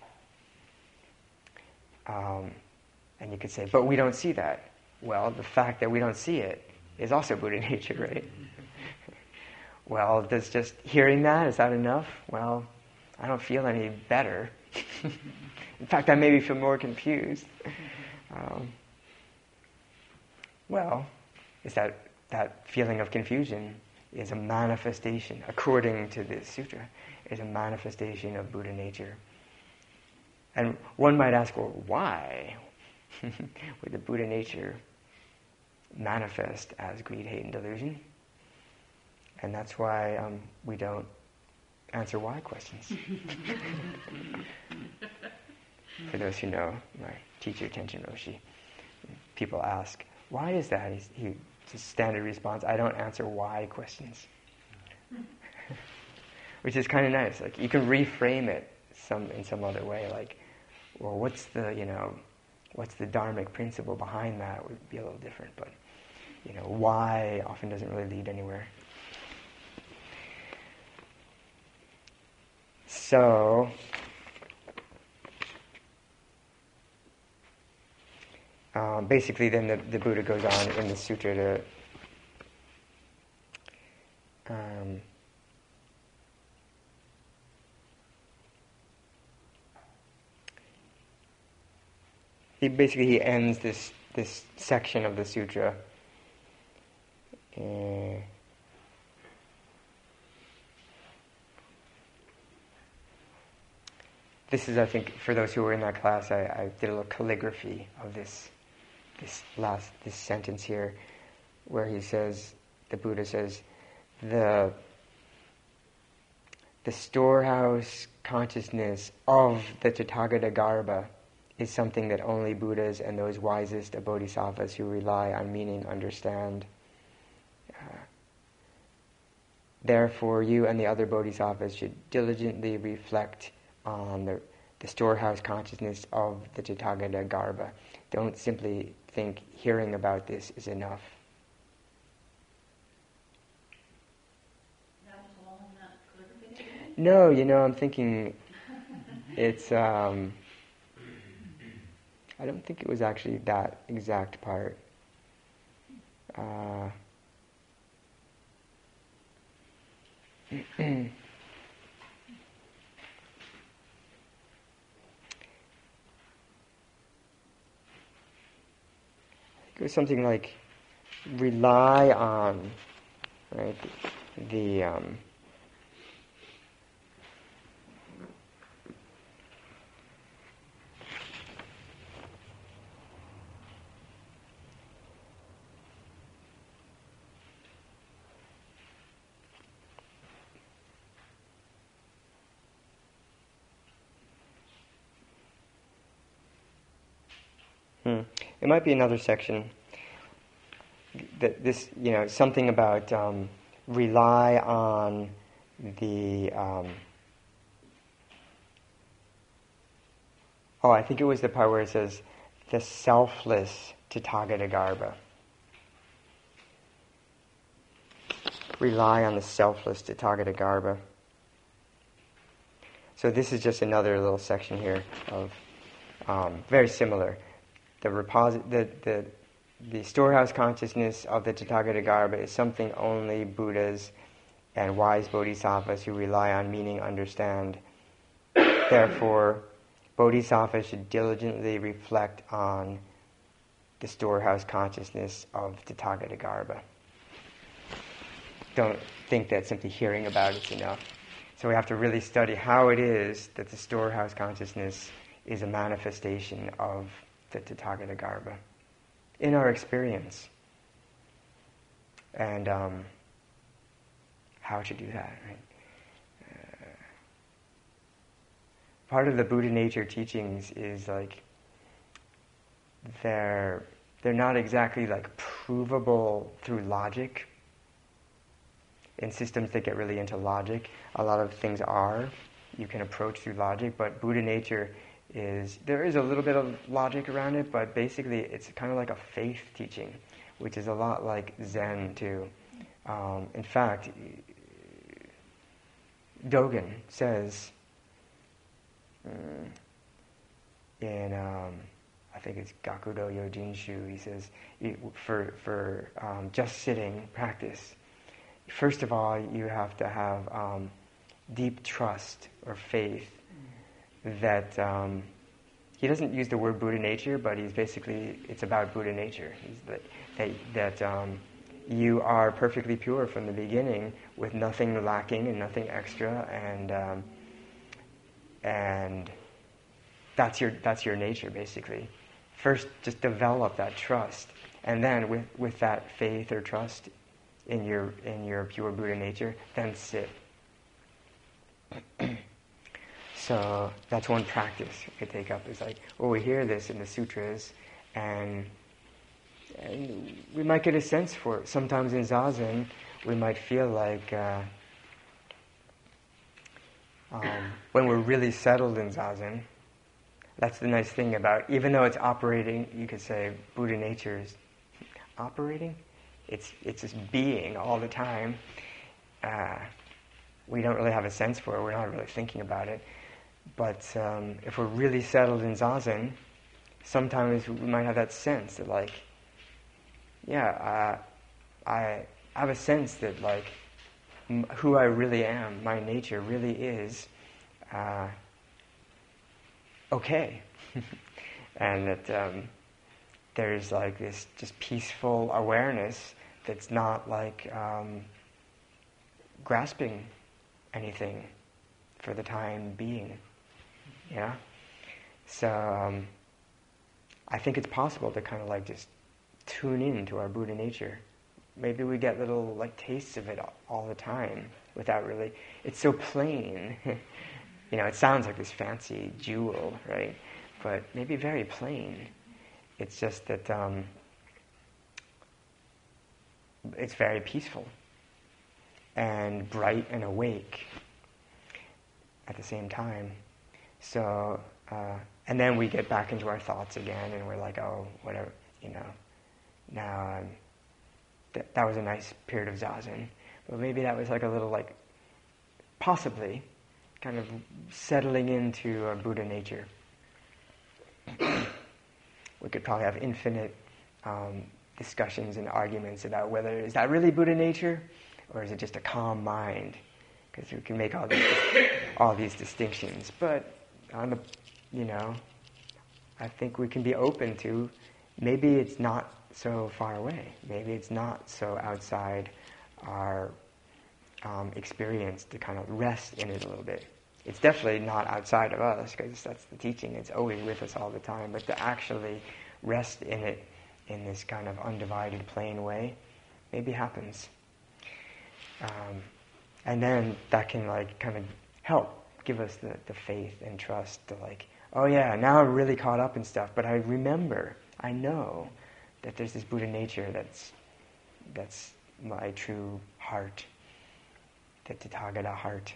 Um, and you could say, but we don't see that. Well, the fact that we don't see it is also Buddha nature, right? Well, does just hearing that, is that enough? Well, I don't feel any better. In fact, I maybe feel more confused. Um, well, is that that feeling of confusion is a manifestation, according to this sutra, is a manifestation of Buddha nature. And one might ask, well, why would the Buddha nature manifest as greed, hate, and delusion? And that's why um, we don't answer why questions. For those who know, my teacher, Tenshin Roshi, people ask, why is that? He's, he, it's a standard response, I don't answer why questions. Which is kind of nice. Like, you can reframe it some in some other way, like, well, what's the, you know, what's the dharmic principle behind that would be a little different, but, you know, why often doesn't really lead anywhere. So, um, basically then the, the Buddha goes on in the sutra to um, he basically he ends this this section of the sutra. Uh, this is, I think, for those who were in that class, I, I did a little calligraphy of this this last this sentence here, where he says, the Buddha says, the the storehouse consciousness of the Tathagata Garbha is something that only Buddhas and those wisest of bodhisattvas who rely on meaning understand. Uh, therefore, you and the other bodhisattvas should diligently reflect on the, the storehouse consciousness of the Tathagata Garbha. Don't simply think hearing about this is enough.
That was all in that calligraphy?
No, you know, I'm thinking it's... Um, I don't think it was actually that exact part. Uh, it was something like rely on, right? The, the um, Hmm. It might be another section. That this, you know, something about um, rely on the. Um, oh, I think it was the part where it says the selfless Tathagata Garbha. Rely on the selfless Tathagata Garbha. So this is just another little section here of um, very similar. The, reposit- the, the, the storehouse consciousness of the Tathagata Garbha is something only Buddhas and wise bodhisattvas who rely on meaning understand. Therefore, bodhisattvas should diligently reflect on the storehouse consciousness of the Tathagata Garbha. Don't think that simply hearing about it's enough. So we have to really study how it is that the storehouse consciousness is a manifestation of the Tathagata Garbha. in our experience. And um, how to do that, right? Uh, part of the Buddha nature teachings is like they're they're not exactly like provable through logic. In systems that get really into logic, a lot of things are you can approach through logic, but Buddha nature is, there is a little bit of logic around it, but basically it's kind of like a faith teaching, which is a lot like Zen too. Um, in fact, Dogen says um, in, um, I think it's Gakudo Yojinshu, he says, for, for um, just sitting practice, first of all, you have to have um, deep trust or faith that um, he doesn't use the word Buddha nature, but he's basically, it's about Buddha nature. He's that that, that um, you are perfectly pure from the beginning with nothing lacking and nothing extra, and um, and that's your that's your nature basically. First, just develop that trust, and then with, with that faith or trust in your in your pure Buddha nature, then sit. So that's one practice we could take up. It's like, well, we hear this in the sutras, and, and we might get a sense for it. Sometimes in Zazen, we might feel like uh, um, when we're really settled in Zazen, that's the nice thing about, even though it's operating, you could say Buddha nature is operating. It's it's just being all the time. Uh, we don't really have a sense for it. We're not really thinking about it. But um, if we're really settled in Zazen, sometimes we might have that sense that, like, yeah, uh, I have a sense that, like, m- who I really am, my nature really is uh, okay. And that um, there's, like, this just peaceful awareness that's not, like, um, grasping anything for the time being. Yeah? So, um, I think it's possible to kind of like just tune in to our Buddha nature. Maybe we get little like tastes of it all the time without really, it's so plain. You know, it sounds like this fancy jewel, right? But maybe very plain. It's just that um, it's very peaceful and bright and awake at the same time. So, uh, and then we get back into our thoughts again, and we're like, oh, whatever, you know. Now, um, th- that was a nice period of Zazen, but maybe that was like a little, like, possibly, kind of settling into a Buddha nature. We could probably have infinite um, discussions and arguments about whether, is that really Buddha nature, or is it just a calm mind? Because we can make all these, all these distinctions. But on the, you know, I think we can be open to, maybe it's not so far away. Maybe it's not so outside our um, experience to kind of rest in it a little bit. It's definitely not outside of us, because that's the teaching. It's always with us all the time. But to actually rest in it in this kind of undivided, plain way, maybe happens. Um, and then that can like kind of help give us the, the faith and trust to like, oh yeah, now I'm really caught up in stuff, but I remember, I know that there's this Buddha nature that's that's my true heart, the Tathagata heart.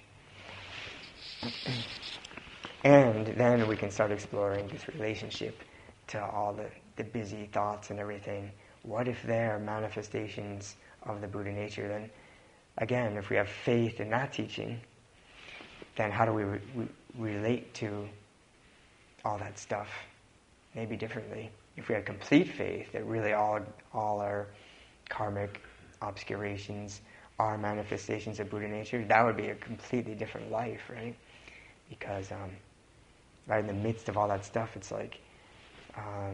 And then we can start exploring this relationship to all the, the busy thoughts and everything. What if they're manifestations of the Buddha nature? Then again, if we have faith in that teaching, then how do we, re- we relate to all that stuff? Maybe differently. If we had complete faith that really all all our karmic obscurations are manifestations of Buddha nature, that would be a completely different life, right? Because um, right in the midst of all that stuff, it's like, um,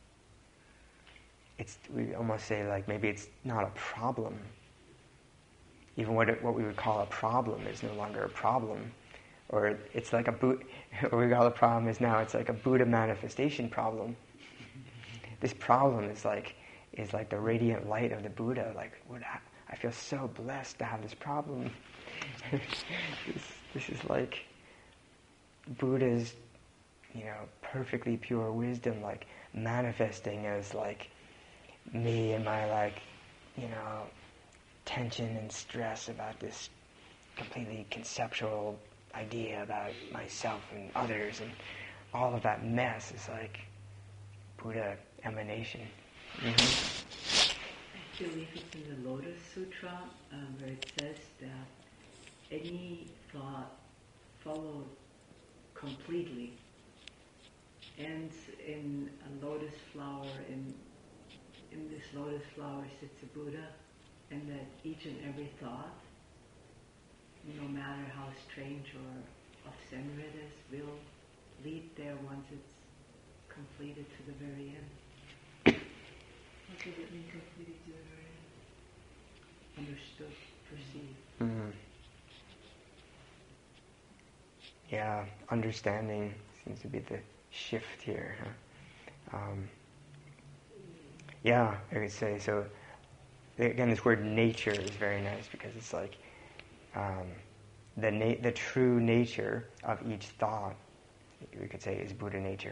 it's we almost say like maybe it's not a problem. Even what it, what we would call a problem is no longer a problem. Or it's like a Buddha, what we call a problem is now it's like a Buddha manifestation problem. this problem is like is like the radiant light of the Buddha. Like, what? I, I feel so blessed to have this problem. this, this is like Buddha's, you know, perfectly pure wisdom, like manifesting as like me and my like, you know, tension and stress about this completely conceptual idea about myself and others, and all of that mess is like Buddha emanation. Mm-hmm.
I believe it's in the Lotus Sutra um, where it says that any thought followed completely ends in a lotus flower. In in this lotus flower sits a Buddha, and that each and every thought, no matter how strange or off-center it is, will lead there once it's completed to the very end. What does it mean, completed to the very end? Understood, perceived.
Mm-hmm. Yeah, understanding seems to be the shift here. Huh? Um, yeah, I would say so. Again, this word nature is very nice because it's like um, the na- the true nature of each thought, we could say, is Buddha nature.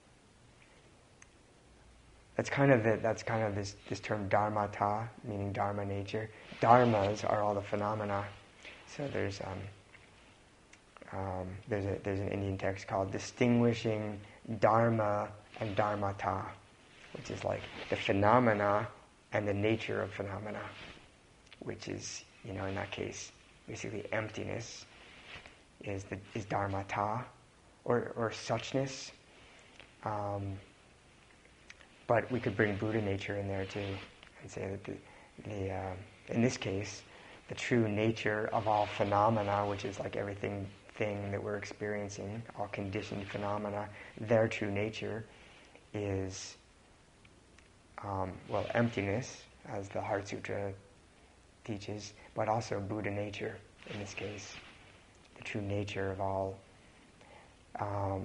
That's kind of the, that's kind of this, this term dharmata, meaning dharma nature. Dharmas are all the phenomena. So there's um, um, there's a there's an Indian text called Distinguishing Dharma and Dharmata, which is like the phenomena and the nature of phenomena, which is, you know, in that case, basically emptiness is the is dharmata, or or suchness. Um, but we could bring Buddha nature in there too, and say that the, the uh, in this case, the true nature of all phenomena, which is like everything thing that we're experiencing, all conditioned phenomena, their true nature is um, well, emptiness, as the Heart Sutra teaches, but also Buddha nature in this case, the true nature of all um,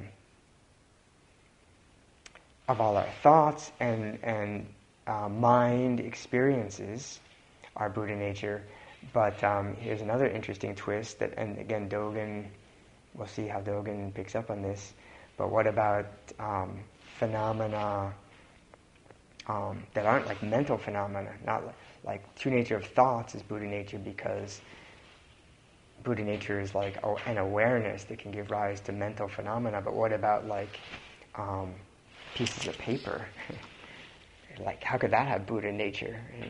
of all our thoughts and and uh, mind experiences are Buddha nature. But um, here's another interesting twist that, and again, Dogen, we'll see how Dogen picks up on this. But what about um, phenomena um, that aren't like mental phenomena? Not like, like true nature of thoughts is Buddha nature because Buddha nature is like oh, an awareness that can give rise to mental phenomena. But what about like um, pieces of paper? Like, how could that have Buddha nature? Right?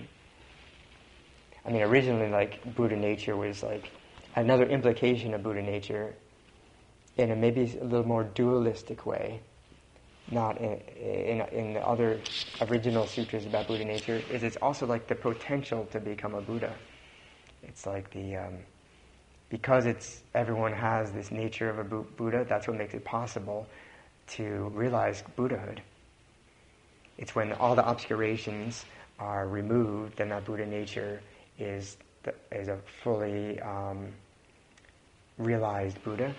I mean, originally, like, Buddha nature was, like, another implication of Buddha nature in a maybe a little more dualistic way, not in, in, in the other original sutras about Buddha nature, is it's also, like, the potential to become a Buddha. It's like the, um, because it's, everyone has this nature of a Bu- Buddha, that's what makes it possible to realize Buddhahood. It's when all the obscurations are removed, then that Buddha nature is the, is a fully um, realized Buddha.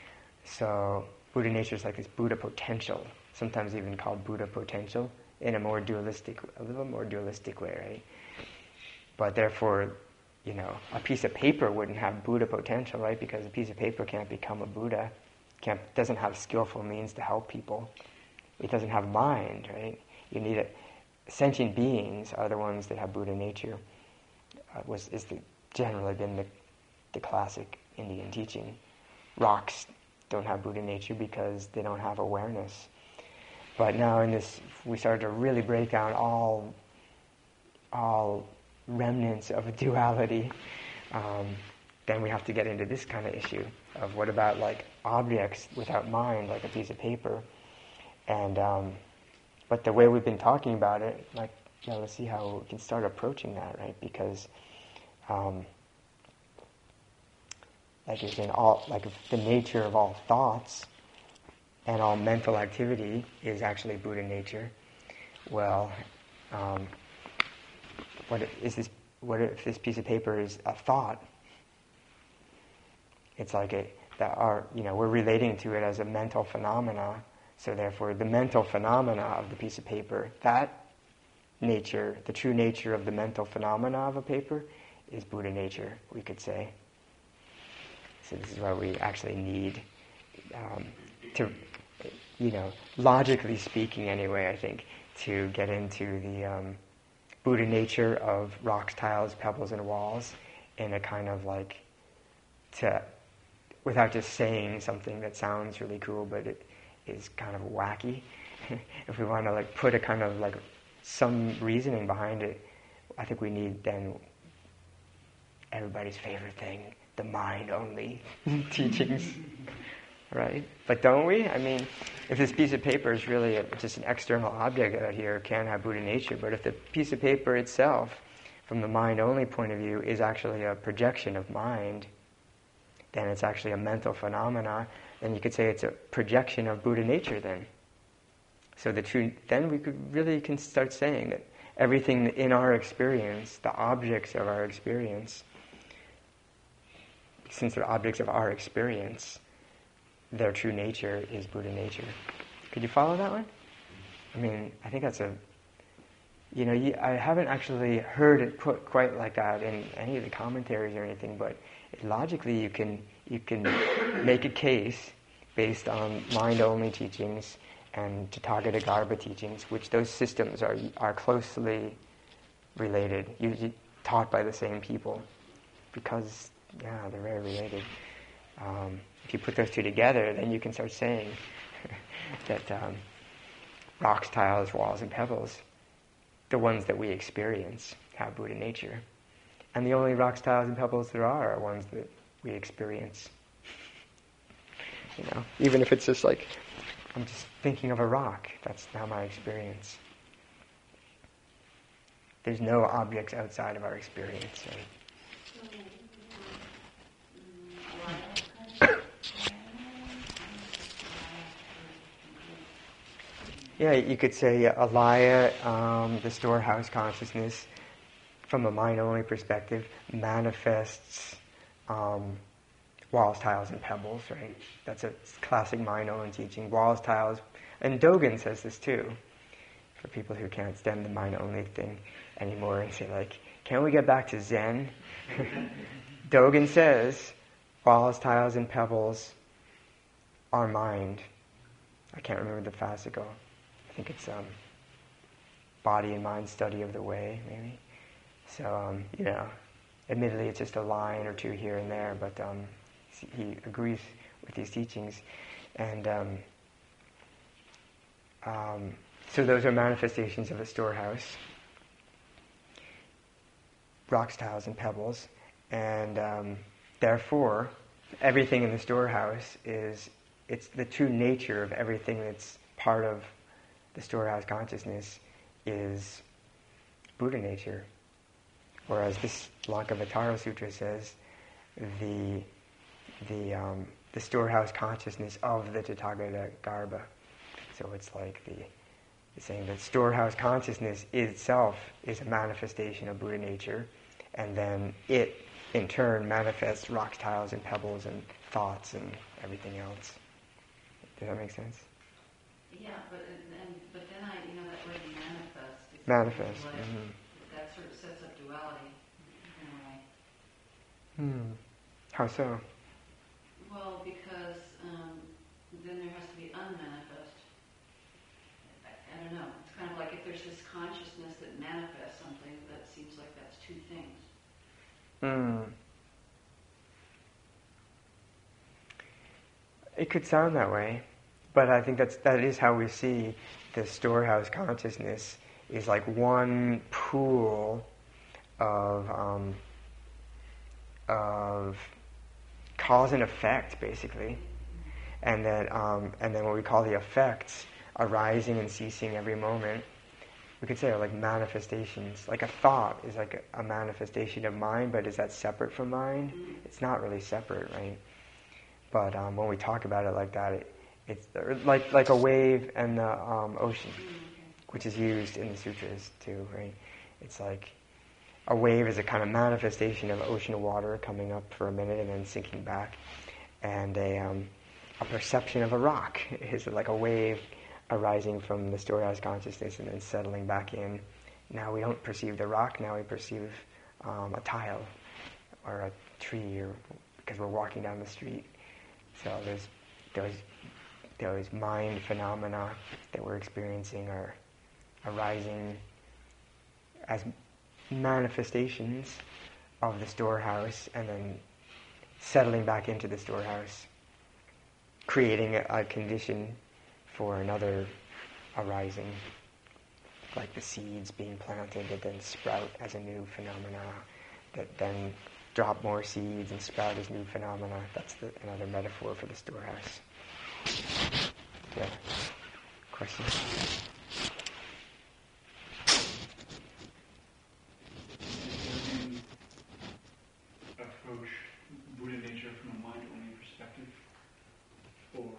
So Buddha nature is like this Buddha potential, sometimes even called Buddha potential, in a more dualistic, a little more dualistic way, right? But therefore, you know, a piece of paper wouldn't have Buddha potential, right? Because a piece of paper can't become a Buddha, can't doesn't have skillful means to help people. It doesn't have mind, right? You need it. Sentient beings are the ones that have Buddha nature. Uh, was is the, generally been the, the classic Indian teaching. Rocks don't have Buddha nature because they don't have awareness. But now in this, we started to really break down all all remnants of a duality. Um, then we have to get into this kind of issue of what about like objects without mind, like a piece of paper, and um, but the way we've been talking about it, like, yeah, let's see how we can start approaching that, right? Because, um, like it's in all, like the nature of all thoughts and all mental activity is actually Buddha nature. Well, um, what if, is this? What if this piece of paper is a thought? It's like a that are you know we're relating to it as a mental phenomena So therefore, the mental phenomena of the piece of paper, that nature, the true nature of the mental phenomena of a paper, is Buddha nature, we could say. So this is why we actually need um, to, you know, logically speaking anyway, I think, to get into the um, Buddha nature of rocks, tiles, pebbles, and walls in a kind of like, to, without just saying something that sounds really cool, but it is kind of wacky. If we want to like put a kind of like some reasoning behind it, I think we need then everybody's favorite thing, the mind-only teachings, right? But don't we? I mean, if this piece of paper is really a, just an external object out here, it can have Buddha nature, but if the piece of paper itself, from the mind-only point of view, is actually a projection of mind, then it's actually a mental phenomena, then you could say it's a projection of Buddha nature then. So the true, then we could really can start saying that everything in our experience, the objects of our experience, since they're objects of our experience, their true nature is Buddha nature. Could you follow that one? I mean, I think that's a, you know, you, I haven't actually heard it put quite like that in any of the commentaries or anything, but logically you can you can make a case based on mind-only teachings and Tathagata teachings, which those systems are are closely related, usually taught by the same people, because yeah, they're very related. Um, if you put those two together, then you can start saying that um, rocks, tiles, walls, and pebbles, the ones that we experience, have Buddha nature. And the only rocks, tiles, and pebbles there are are ones that we experience. You know, even if it's just like, I'm just thinking of a rock, that's now my experience. There's no objects outside of our experience. Right? Yeah, you could say uh, alaya, um, the storehouse consciousness, from a mind-only perspective, manifests um, walls, tiles, and pebbles, right? That's a classic mind-only teaching. Walls, tiles, and Dogen says this too, for people who can't stand the mind-only thing anymore and say like, can we get back to Zen? Dogen says, walls, tiles, and pebbles are mind. I can't remember the fascicle. I think it's um, Body and Mind Study of the Way, maybe. So, um, you know, admittedly it's just a line or two here and there, but um, he agrees with these teachings. And um, um, so those are manifestations of a storehouse. Rocks, tiles, and pebbles. And um, therefore, everything in the storehouse is, it's the true nature of everything that's part of the storehouse consciousness is Buddha nature. Whereas this Lankavatara Sutra says the the um, the storehouse consciousness of the Tathagata Garbha. So it's like the it's saying that storehouse consciousness itself is a manifestation of Buddha nature, and then it in turn manifests rocks, tiles, and pebbles, and thoughts, and everything else. Does that make sense?
Yeah, but then, but then I, you know, that word manifest. Is
Manifest.
Like,
Mm-hmm.
that sort of sets up duality in a way.
Hmm. How so?
Well, because um, then there has to be unmanifest. I, I don't know. It's kind of like if there's this consciousness that manifests something, that seems like that's two things.
Hmm. It could sound that way, but I think that's that is how we see the storehouse consciousness is like one pool of um, of cause and effect, basically, and that um, and then what we call the effects arising and ceasing every moment. We could say are like manifestations. Like a thought is like a, a manifestation of mind, but is that separate from mind? It's not really separate, right? But um, when we talk about it like that, it, it's like like a wave and the um, ocean, which is used in the sutras too, right? It's like a wave is a kind of manifestation of ocean water coming up for a minute and then sinking back, and a um, a perception of a rock. It's like a wave arising from the storehouse consciousness and then settling back in. Now we don't perceive the rock, now we perceive um, a tile or a tree, or because we're walking down the street. So there's those those mind phenomena that we're experiencing are arising as manifestations of the storehouse and then settling back into the storehouse, creating a, a condition for another arising, like the seeds being planted that then sprout as a new phenomena, that then drop more seeds and sprout as new phenomena. That's the, another metaphor for the storehouse. Yeah. Questions?
Does approach Buddha nature from a mind-only perspective, or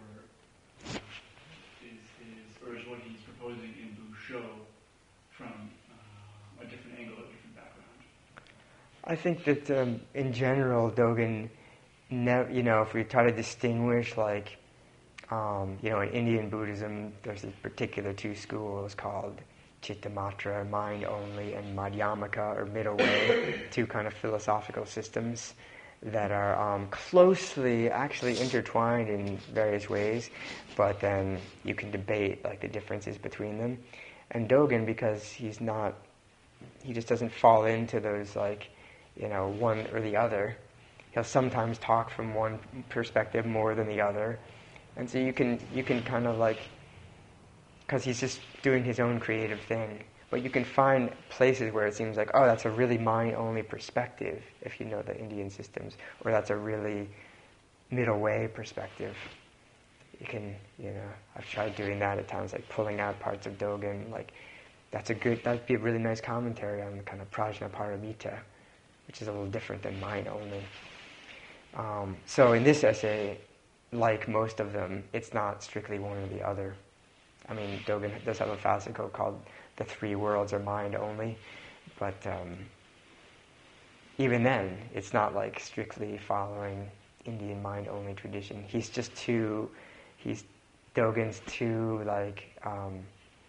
is his, or is what he's proposing in Busho from uh, a different angle, a different background?
I think that um, in general, Dogen, ne- you know, if we try to distinguish, like, um, you know, in Indian Buddhism, there's these particular two schools called Chittamatra, mind only, and Madhyamaka, or middle way, two kind of philosophical systems that are um, closely actually intertwined in various ways, but then you can debate like the differences between them. And Dogen, because he's not, he just doesn't fall into those like, you know, one or the other. He'll sometimes talk from one perspective more than the other. And so you can you can kind of like, because he's just doing his own creative thing, but you can find places where it seems like, oh, that's a really mind-only perspective, if you know the Indian systems, or that's a really middle way perspective. You can, you know, I've tried doing that at times, like pulling out parts of Dogen, like that's a good, that'd be a really nice commentary on the kind of Prajnaparamita, which is a little different than mind only. Um, so in this essay, like most of them, it's not strictly one or the other. I mean, Dogen does have a fascicle called The Three Worlds Are Mind Only, but um, even then, it's not like strictly following Indian mind-only tradition. He's just too, he's, Dogen's too like um,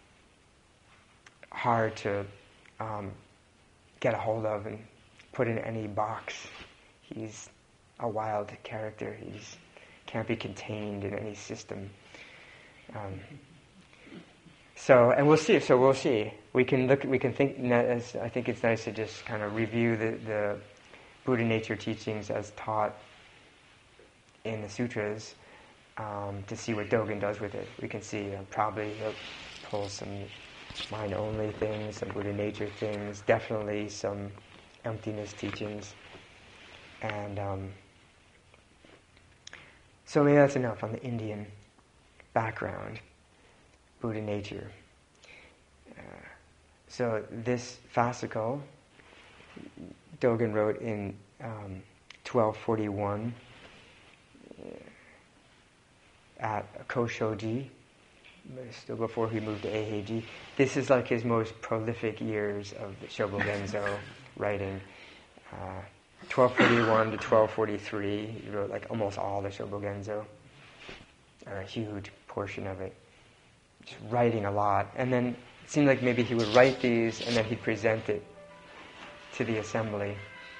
hard to um, get a hold of and put in any box. He's a wild character. He's can't be contained in any system. Um, so, and we'll see. So we'll see. We can look. We can think. As I think it's nice to just kind of review the, the Buddha nature teachings as taught in the sutras um, to see what Dogen does with it. We can see uh, probably he'll pull some mind-only things, some Buddha nature things, definitely some emptiness teachings, and. Um, So maybe that's enough on the Indian background, Buddha nature. Uh, so this fascicle, Dogen wrote in um, twelve forty-one uh, at Koshoji, still before he moved to Eiheiji. This is like his most prolific years of the Shobogenzo writing. Uh, twelve forty-one to twelve forty-three, he wrote like almost all the Shobogenzo, or a huge portion of it, just writing a lot. And then it seemed like maybe he would write these and then he'd present it to the assembly.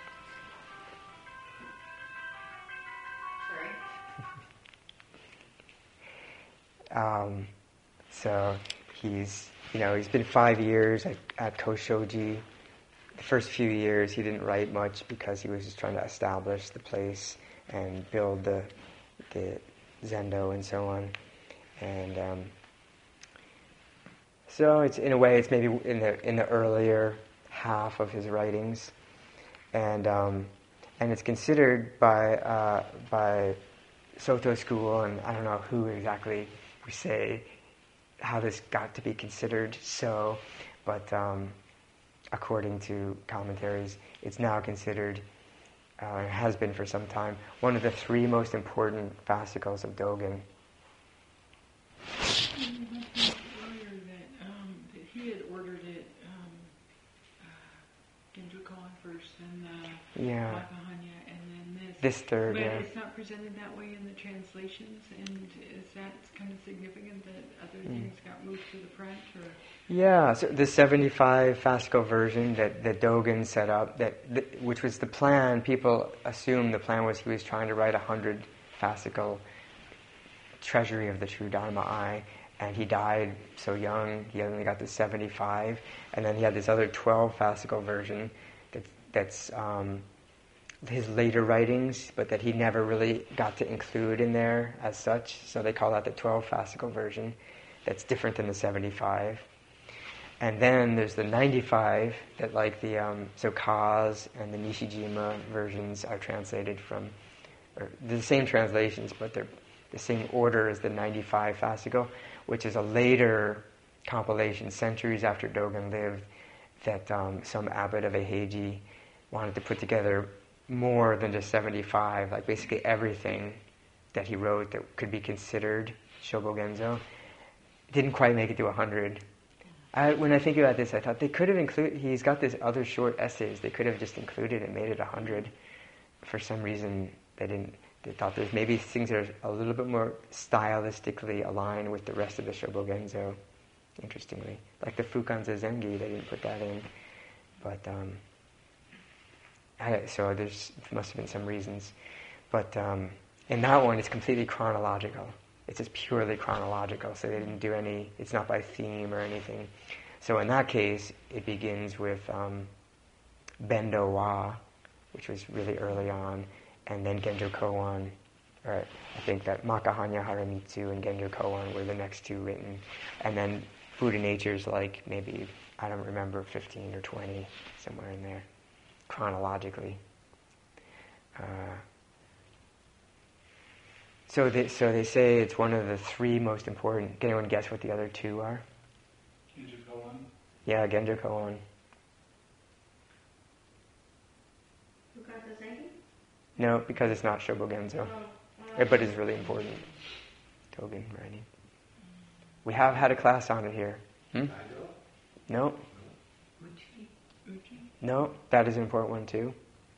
Sorry.
Um, so he's, you know, he's been five years at, at Koshoji. The first few years he didn't write much because he was just trying to establish the place and build the the zendo and so on. And um, so it's in a way it's maybe in the in the earlier half of his writings, and um, and it's considered by uh, by Soto school, and I don't know who exactly we say how this got to be considered so, but. Um, According to commentaries, it's now considered, uh, and has been for some time, one of the three most important fascicles of Dogen.
Earlier that, um, that he had ordered it um, uh, in Drukoan first, then uh,
Yeah.
Makahanya, and then this
this third,
But
yeah.
it's not presented that way in the translations, and is that kind of significant that other
Mm.
things got moved to the front, or?
Yeah, so the seventy-five fascicle version that, that Dogen set up, that, that which was the plan, people assume the plan was he was trying to write a hundred fascicle treasury of the true Dharma eye, and he died so young, he only got to seventy-five, and then he had this other twelve fascicle version that, that's um, his later writings, but that he never really got to include in there as such, so they call that the twelve fascicle version. That's different than the seventy-five. And then there's the ninety-five that, like the um, so Kaz and the Nishijima versions are translated from, or the same translations, but they're the same order as the ninety-five fascicle, which is a later compilation, centuries after Dogen lived, that um, some abbot of Eiheiji wanted to put together more than just seventy-five, like basically everything that he wrote that could be considered Shobogenzo. Didn't quite make it to one hundred. I, when I think about this, I thought they could have included, he's got this other short essays, they could have just included and made it one hundred. For some reason, they didn't. They thought there's maybe things that are a little bit more stylistically aligned with the rest of the Shobogenzo, interestingly. Like the Fukan Zazengi, they didn't put that in. But, um, I, so there's must have been some reasons. But um, in that one, it's completely chronological. It's just purely chronological, so they didn't do any, it's not by theme or anything. So in that case, it begins with um, Bendo Wa, which was really early on, and then Genjo Koan. Or I think that Makahanya Haramitsu and Genjo Koan were the next two written. And then Buddha Nature's like maybe, I don't remember, fifteen or twenty, somewhere in there, chronologically. Uh, So they, so they say it's one of the three most important. Can anyone guess what the other two are?
Genjo Koan.
Yeah, Genjo Koan.
Fukata Zengi?
No, because it's not Shobogenzo.
Oh,
But it's really important. Dogen writing. We have had a class on it here. Hmm? No?
Uchi? Uchi?
No? That is an important one too.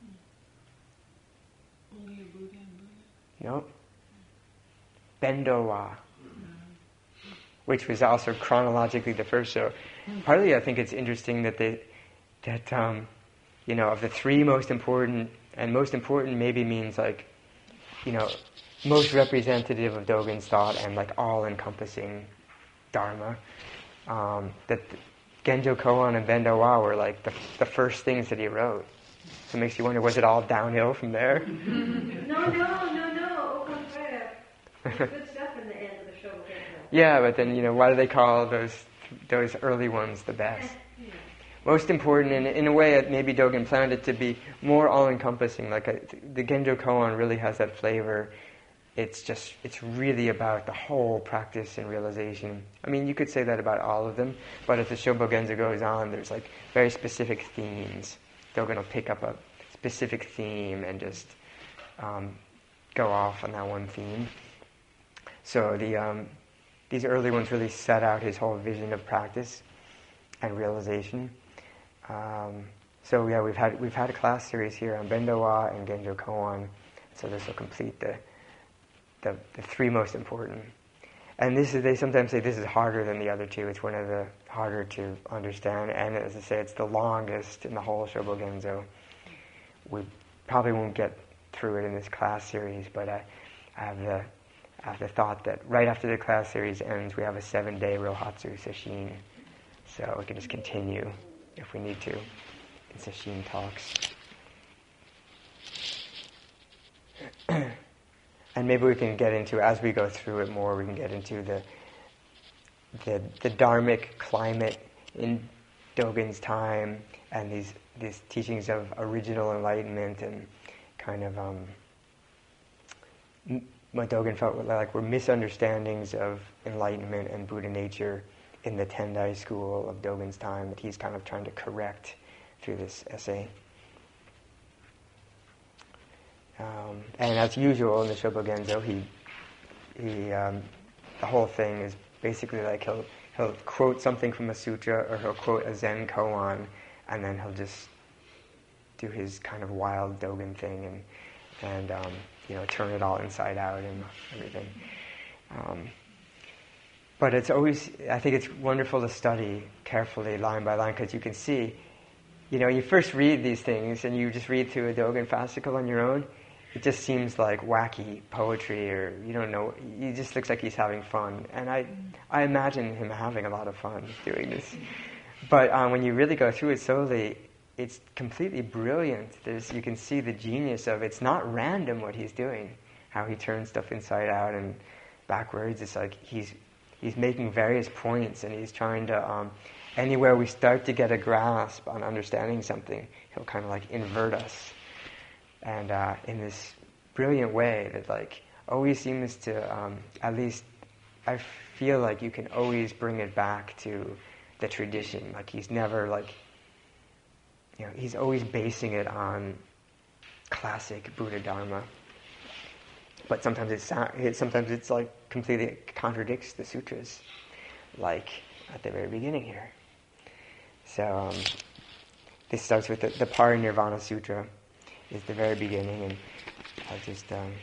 Only a Buddha and Buddha?
No? Bendowa, which was also chronologically the first. So partly I think it's interesting that they, that, um, you know, of the three most important, and most important maybe means like, you know, most representative of Dogen's thought and like all-encompassing Dharma, um, that Genjo Koan and Bendowa were like the, the first things that he wrote. So it makes you wonder, was it all downhill from there?
No, no, no, no. Au contraire. There's good stuff in the end of the show.
Yeah, but then, you know, why do they call those those early ones the best?
Yeah.
Most important, and in a way, it maybe Dogen planned it to be more all-encompassing. Like a, the Genjo Koan really has that flavor. It's just, it's really about the whole practice and realization. I mean, you could say that about all of them, but as the Shobogenzo goes on, there's like very specific themes. Dogen will pick up a specific theme and just um, go off on that one theme. So the um, these early ones really set out his whole vision of practice and realization. Um, so yeah, we've had we've had a class series here on Bendowa and Genjo Koan. So this will complete the, the the three most important. And this is, they sometimes say this is harder than the other two. It's one of the harder to understand. And as I say, it's the longest in the whole Shobogenzo. We probably won't get through it in this class series, but I, I have the I have the thought that right after the class series ends, we have a seven-day Rohatsu Sesshin. So we can just continue if we need to in Sesshin talks. And maybe we can get into, as we go through it more, we can get into the the, the dharmic climate in Dogen's time and these these teachings of original enlightenment and kind of um, what Dogen felt like were misunderstandings of enlightenment and Buddha nature in the Tendai school of Dogen's time that he's kind of trying to correct through this essay. Um, and as usual in the Shobogenzo, he, he, um, the whole thing is basically like he'll he'll quote something from a sutra or he'll quote a Zen koan, and then he'll just do his kind of wild Dogen thing and and um, you know, turn it all inside out and everything. Um, but it's always, I think it's wonderful to study carefully, line by line, because you can see, you know, you first read these things and you just read through a Dogen fascicle on your own, it just seems like wacky poetry, or you don't know, he just looks like he's having fun. And I I imagine him having a lot of fun doing this. But um, when you really go through it slowly, it's completely brilliant. There's, you can see the genius of it. It's not random what he's doing, how he turns stuff inside out and backwards. It's like he's he's making various points, and he's trying to, um, anywhere we start to get a grasp on understanding something, he'll kind of like invert us. And uh, in this brilliant way that like always seems to, um, at least I feel like you can always bring it back to the tradition. Like he's never like, you know, he's always basing it on classic Buddha Dharma. But sometimes it's it, sometimes it's like completely contradicts the sutras, like at the very beginning here. So um, this starts with the, the Parinirvana Sutra. Is the very beginning, and I'll just um,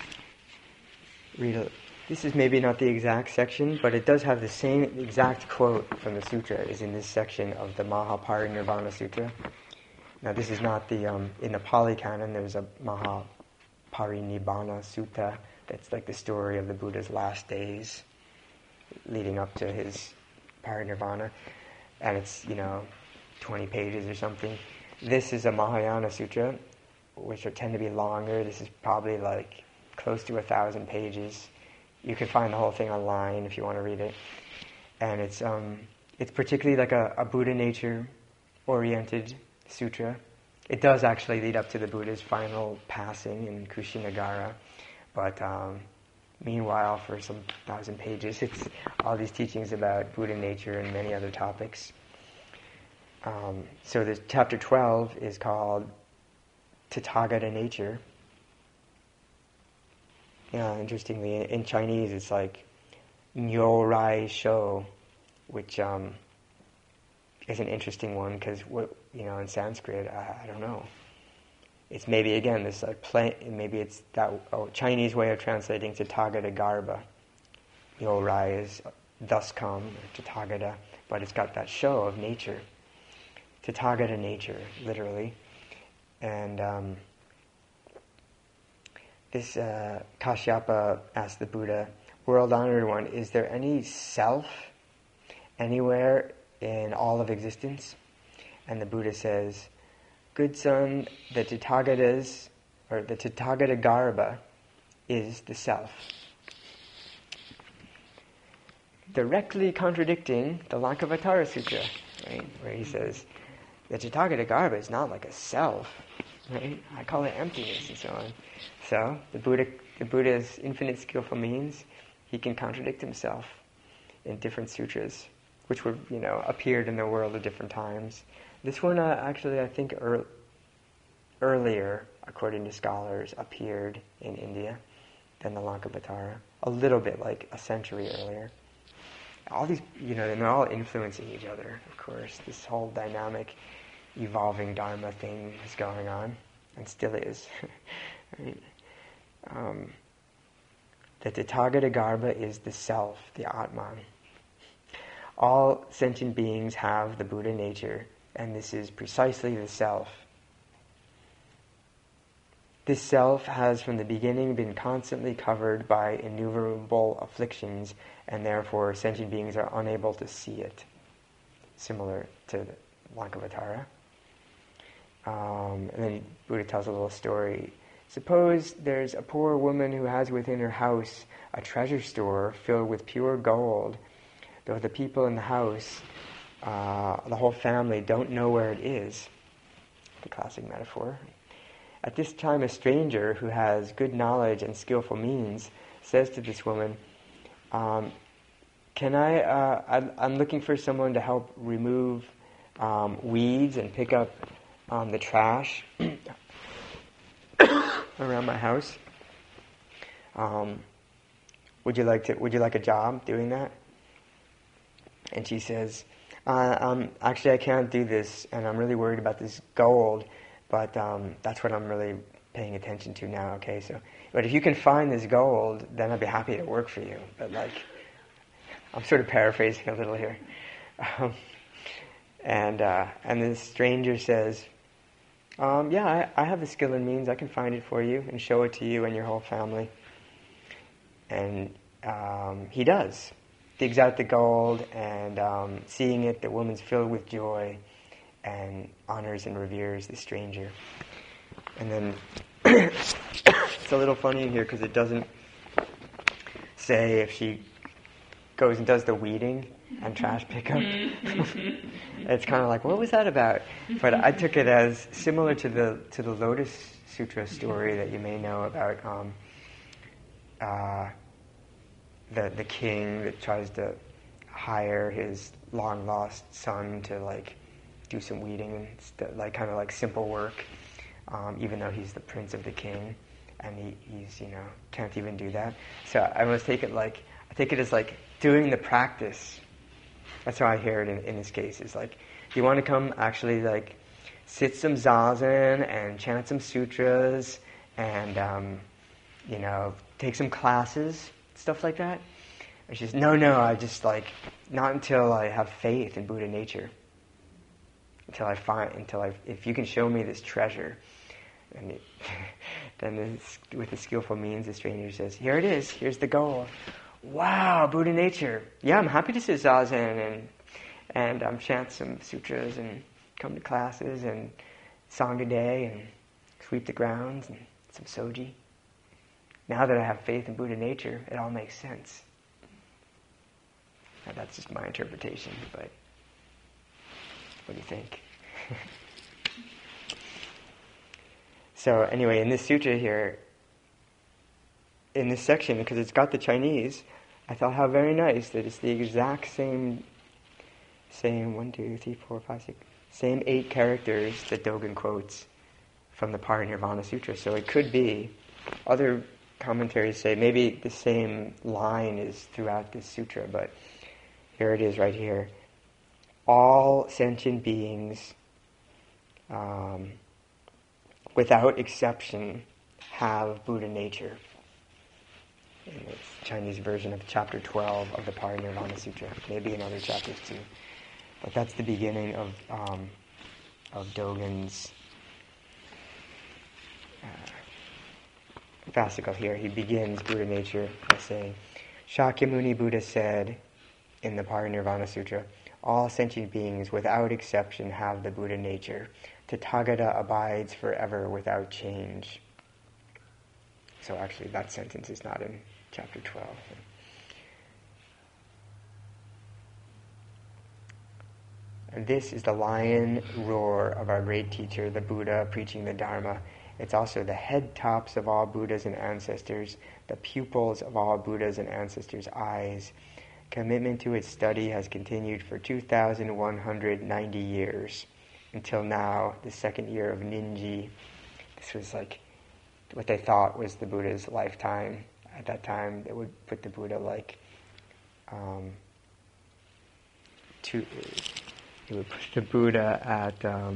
read a. This is maybe not the exact section, but it does have the same exact quote from the sutra is in this section of the Mahaparinirvana Sutra. Now, this is not the um, in the Pali Canon. There's a Mahaparinibbana Sutta that's like the story of the Buddha's last days, leading up to his parinirvana, and it's, you know, twenty pages or something. This is a Mahayana Sutra, which are, tend to be longer. This is probably like close to a thousand pages. You can find the whole thing online if you want to read it. And it's um, it's particularly like a, a Buddha nature-oriented sutra. It does actually lead up to the Buddha's final passing in Kushinagara. But um, meanwhile, for some thousand pages, it's all these teachings about Buddha nature and many other topics. Um, so the chapter twelve is called Tathagata Nature. Yeah, interestingly, in Chinese it's like Nyo Rai Shou, which um, is an interesting one because, what you know, in Sanskrit, I, I don't know. It's maybe again this like play, maybe it's that oh, Chinese way of translating Tathagata Garbha. Nyo Rai is thus come, or Tathagata, but it's got that show of nature. Tathagata nature, literally. And um, this uh, Kashyapa asked the Buddha, World Honored One, is there any self anywhere in all of existence? And the Buddha says, good son, the Tathagatas, or the Tathagata Garbha, is the self. Directly contradicting the Lankavatara Sutra, right, where he says, the Tathagata Garbha is not like a self, right? I call it emptiness and so on. So the Buddha, the Buddha's infinite skillful means, he can contradict himself in different sutras, which were, you know, appeared in the world at different times. This one, uh, actually, I think er- earlier, according to scholars, appeared in India than the Lankavatara. A little bit, like a century earlier. All these, you know, and they're all influencing each other, of course. This whole dynamic, evolving Dharma thing is going on, and still is. Right? Um, the Tathagata Garbha is the self, the Atman. All sentient beings have the Buddha nature, and this is precisely the self. This self has from the beginning been constantly covered by innumerable afflictions, and therefore sentient beings are unable to see it. Similar to Lankavatara. Um, and then Buddha tells a little story. Suppose there's a poor woman who has within her house a treasure store filled with pure gold, though the people in the house, uh, the whole family, don't know where it is. The classic metaphor. At this time, a stranger who has good knowledge and skillful means says to this woman, um, can I, uh, I, I'm looking for someone to help remove um, weeds and pick up um, the trash around my house. Um, would you like to, would you like a job doing that? And she says, uh, um, actually I can't do this, and I'm really worried about this gold, but um, that's what I'm really paying attention to now. Okay, so but if you can find this gold, then I'd be happy to work for you. But like, I'm sort of paraphrasing a little here. Um, and uh, and the stranger says, um, yeah, I, I have the skill and means. I can find it for you and show it to you and your whole family. And um, he does. Digs out the gold, and um, seeing it, the woman's filled with joy and honors and reveres the stranger. And then it's a little funny in here because it doesn't say if she goes and does the weeding and trash pickup. It's kind of like, what was that about? But I took it as similar to the to the Lotus Sutra story that you may know about um, uh, the the king that tries to hire his long lost son to like do some weeding and st- like kind of like simple work, um, even though he's the prince of the king, and he, he's you know can't even do that. So I must take it like I take it as like doing the practice. That's how I hear it in, in this case. Is like you want to come actually like sit some zazen and chant some sutras and um, you know take some classes, stuff like that. And she says, no, no, I just like not until I have faith in Buddha nature. Until I find, until I, if you can show me this treasure, and it, then this, with the skillful means, the stranger says, here it is, here's the goal. Wow, Buddha nature. Yeah, I'm happy to sit zazen and and um, chant some sutras and come to classes and sangha day and sweep the grounds and some soji. Now that I have faith in Buddha nature, it all makes sense. Now that's just my interpretation, but what do you think? So anyway, in this sutra here, in this section, because it's got the Chinese, I thought how very nice that it's the exact same, same one, two, three, four, five, six, same eight characters that Dogen quotes from the Parinirvana Sutra. So it could be, other commentaries say maybe the same line is throughout this sutra, but here it is right here. All sentient beings, um, without exception, have Buddha nature. In the Chinese version of chapter twelve of the Parinirvana Sutra, maybe in other chapters too. But that's the beginning of um, of Dogen's uh, fascicle here. He begins Buddha nature by saying, Shakyamuni Buddha said in the Parinirvana Sutra, all sentient beings without exception have the Buddha nature. Tathagata abides forever without change. So actually that sentence is not in chapter twelve. And this is the lion roar of our great teacher, the Buddha, preaching the Dharma. It's also the head tops of all Buddhas and ancestors, the pupils of all Buddhas and ancestors' eyes. Commitment to its study has continued for two thousand one hundred ninety years, until now, the second year of Ninji. This was like what they thought was the Buddha's lifetime. At that time, they would put the Buddha like um, to. They would put the Buddha at um,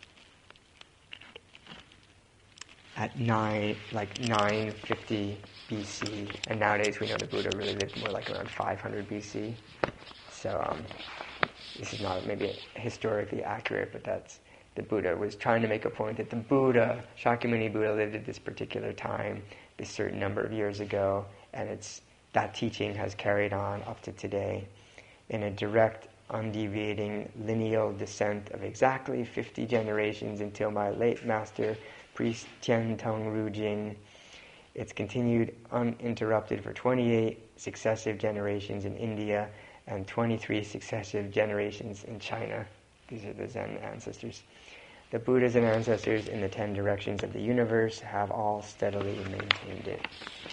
at nine, like nine fifty B C, and nowadays we know the Buddha really lived more like around five hundred B C. So um, this is not maybe historically accurate, but that's the Buddha was trying to make a point that the Buddha, Shakyamuni Buddha, lived at this particular time, this certain number of years ago, and it's that teaching has carried on up to today in a direct, undeviating lineal descent of exactly fifty generations until my late master, priest Tian Tong Rujing. It's continued uninterrupted for twenty-eight successive generations in India and twenty-three successive generations in China. These are the Zen ancestors. The Buddhas and ancestors in the ten directions of the universe have all steadily maintained it.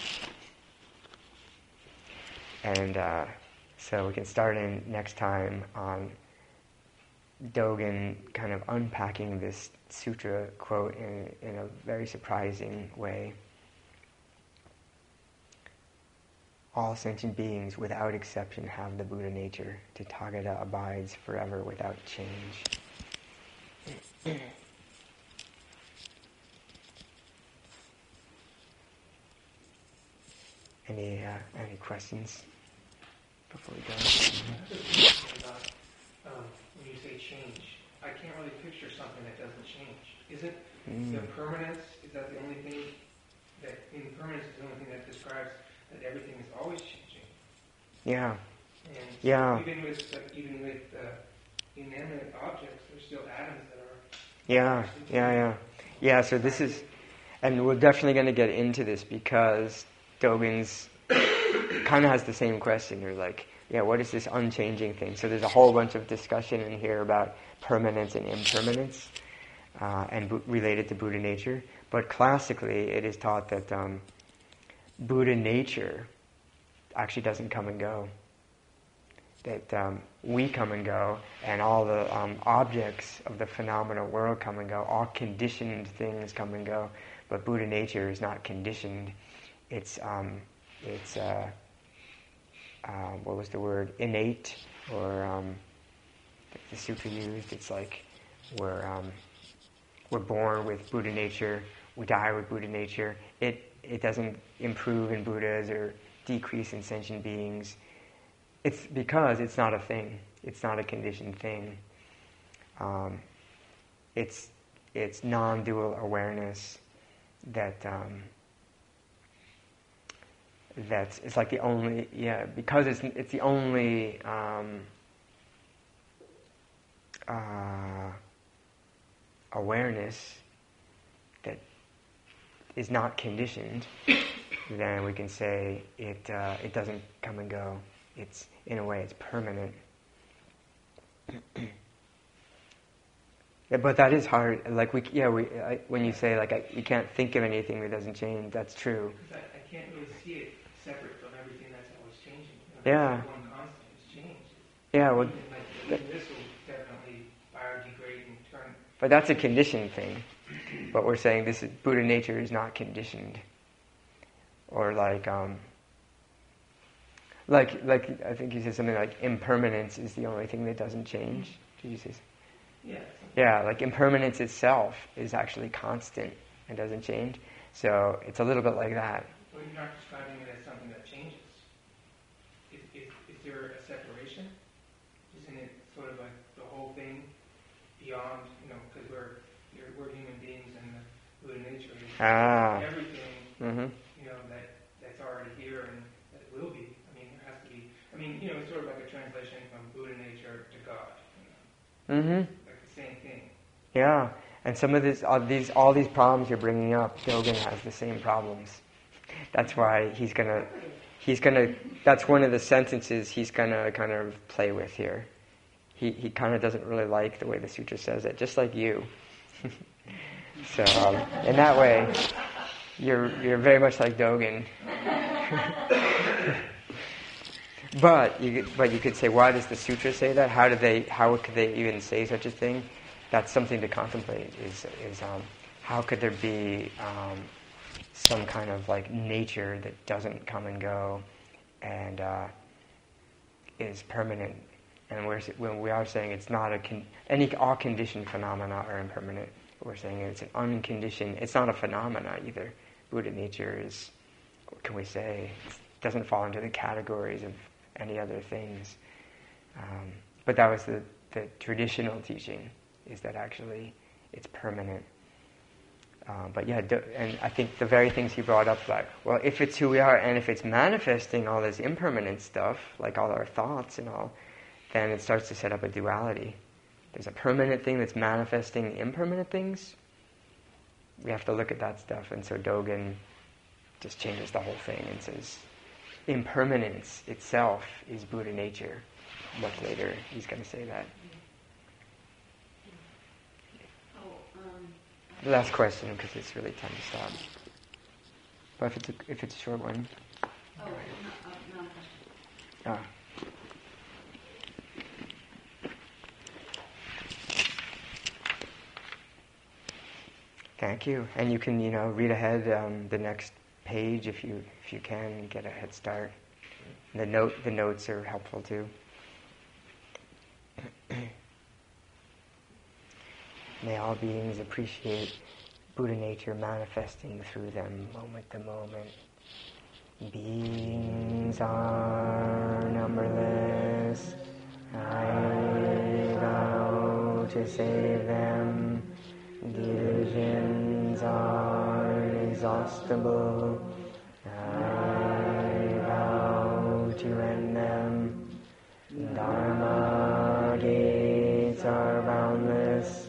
And uh, so we can start in next time on Dogen kind of unpacking this sutra quote in, in a very surprising way. All sentient beings, without exception, have the Buddha nature. Tathagata abides forever without change. Any uh, any questions before we go?
About, um, when you say change, I can't really picture something that doesn't change. Isn't
Mm.
the permanence, is that the only thing that, impermanence is the only thing that describes that everything is always changing?
Yeah.
And so
Yeah.
even with, uh, even with uh, inanimate objects, there's still atoms that are...
Yeah, yeah, yeah. Yeah, so this is, and we're definitely going to get into this because Dogen's kind of has the same question. You're like, yeah, what is this unchanging thing? So there's a whole bunch of discussion in here about permanence and impermanence uh, and bu- related to Buddha nature. But classically, it is taught that um, Buddha nature actually doesn't come and go. That um, we come and go, and all the um, objects of the phenomenal world come and go. All conditioned things come and go, but Buddha nature is not conditioned. It's um, it's uh, uh, what was the word? Innate, or um, the sutra used. It's like we're um, we're born with Buddha nature. We die with Buddha nature. It it doesn't improve in Buddhas or decrease in sentient beings. It's because it's not a thing. It's not a conditioned thing. Um, it's it's non-dual awareness that um, that's it's like the only yeah because it's it's the only um, uh, awareness that is not conditioned. Then we can say it uh, it doesn't come and go. It's, in a way, it's permanent. Yeah, but that is hard. Like we, yeah, we. I, when you say like I, you can't think of anything that doesn't change, that's true.
Because I, I can't really see it separate from everything that's always changing. You know,
Yeah.
it's like one constant is change.
Yeah, well,
Even like, even this will definitely biodegrade and turn.
but that's a conditioned thing. But we're saying this is Buddha nature is not conditioned, or like. Um, Like, like I think you said something like impermanence is the only thing that doesn't change. Did you say?
Yeah.
Yeah, like impermanence itself is actually constant and doesn't change. So it's a little bit like that.
Well, you're not describing it as something that changes. Is, is, is there a separation? Isn't it sort of like the whole thing beyond, you know, because we're you're, we're human beings and the Buddha nature is
Ah.
everything,
Mm-hmm.
you know, that that's already here and that will be. I mean, you know, it's sort of like a translation from Buddha nature to God. You know?
Mm-hmm.
Like the same thing.
Yeah, and some of this, all these, all these problems you're bringing up, Dogen has the same problems. That's why he's gonna, he's gonna. That's one of the sentences he's gonna kind of play with here. He he kind of doesn't really like the way the sutra says it, just like you. So um, in that way, you're you're very much like Dogen. But you but you could say, why does the sutra say that? How do they? How could they even say such a thing? That's something to contemplate. Is is um, how could there be um, some kind of like nature that doesn't come and go, and uh, is permanent? And we're when we are saying it's not a con- any all conditioned phenomena are impermanent. We're saying it's an unconditioned. It's not a phenomena either. Buddha nature is, what can we say? It doesn't fall into the categories of any other things. Um, but that was the, the traditional teaching, is that actually it's permanent. Uh, but yeah, do, and I think the very things he brought up, like, well, if it's who we are, and if it's manifesting all this impermanent stuff, like all our thoughts and all, then it starts to set up a duality. There's a permanent thing that's manifesting impermanent things. We have to look at that stuff, and so Dogen just changes the whole thing and says, impermanence itself is Buddha nature. Much later, he's going to say that.
Oh, um,
The last question, because it's really time to stop. But if it's a, if it's a short one.
oh, no, uh, no question.
Ah. Thank you. And you can, you know, read ahead um, the next page if you if you can, get a head start. The note the notes are helpful too. May all beings appreciate Buddha nature manifesting through them moment to moment. Beings are numberless. I vow to save them. Delusions are inexhaustible. I vow to end them. Dharma gates are boundless.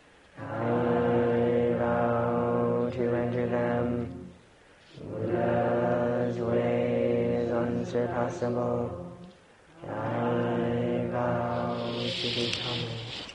I vow to enter them. Buddha's way is unsurpassable. I vow to become it.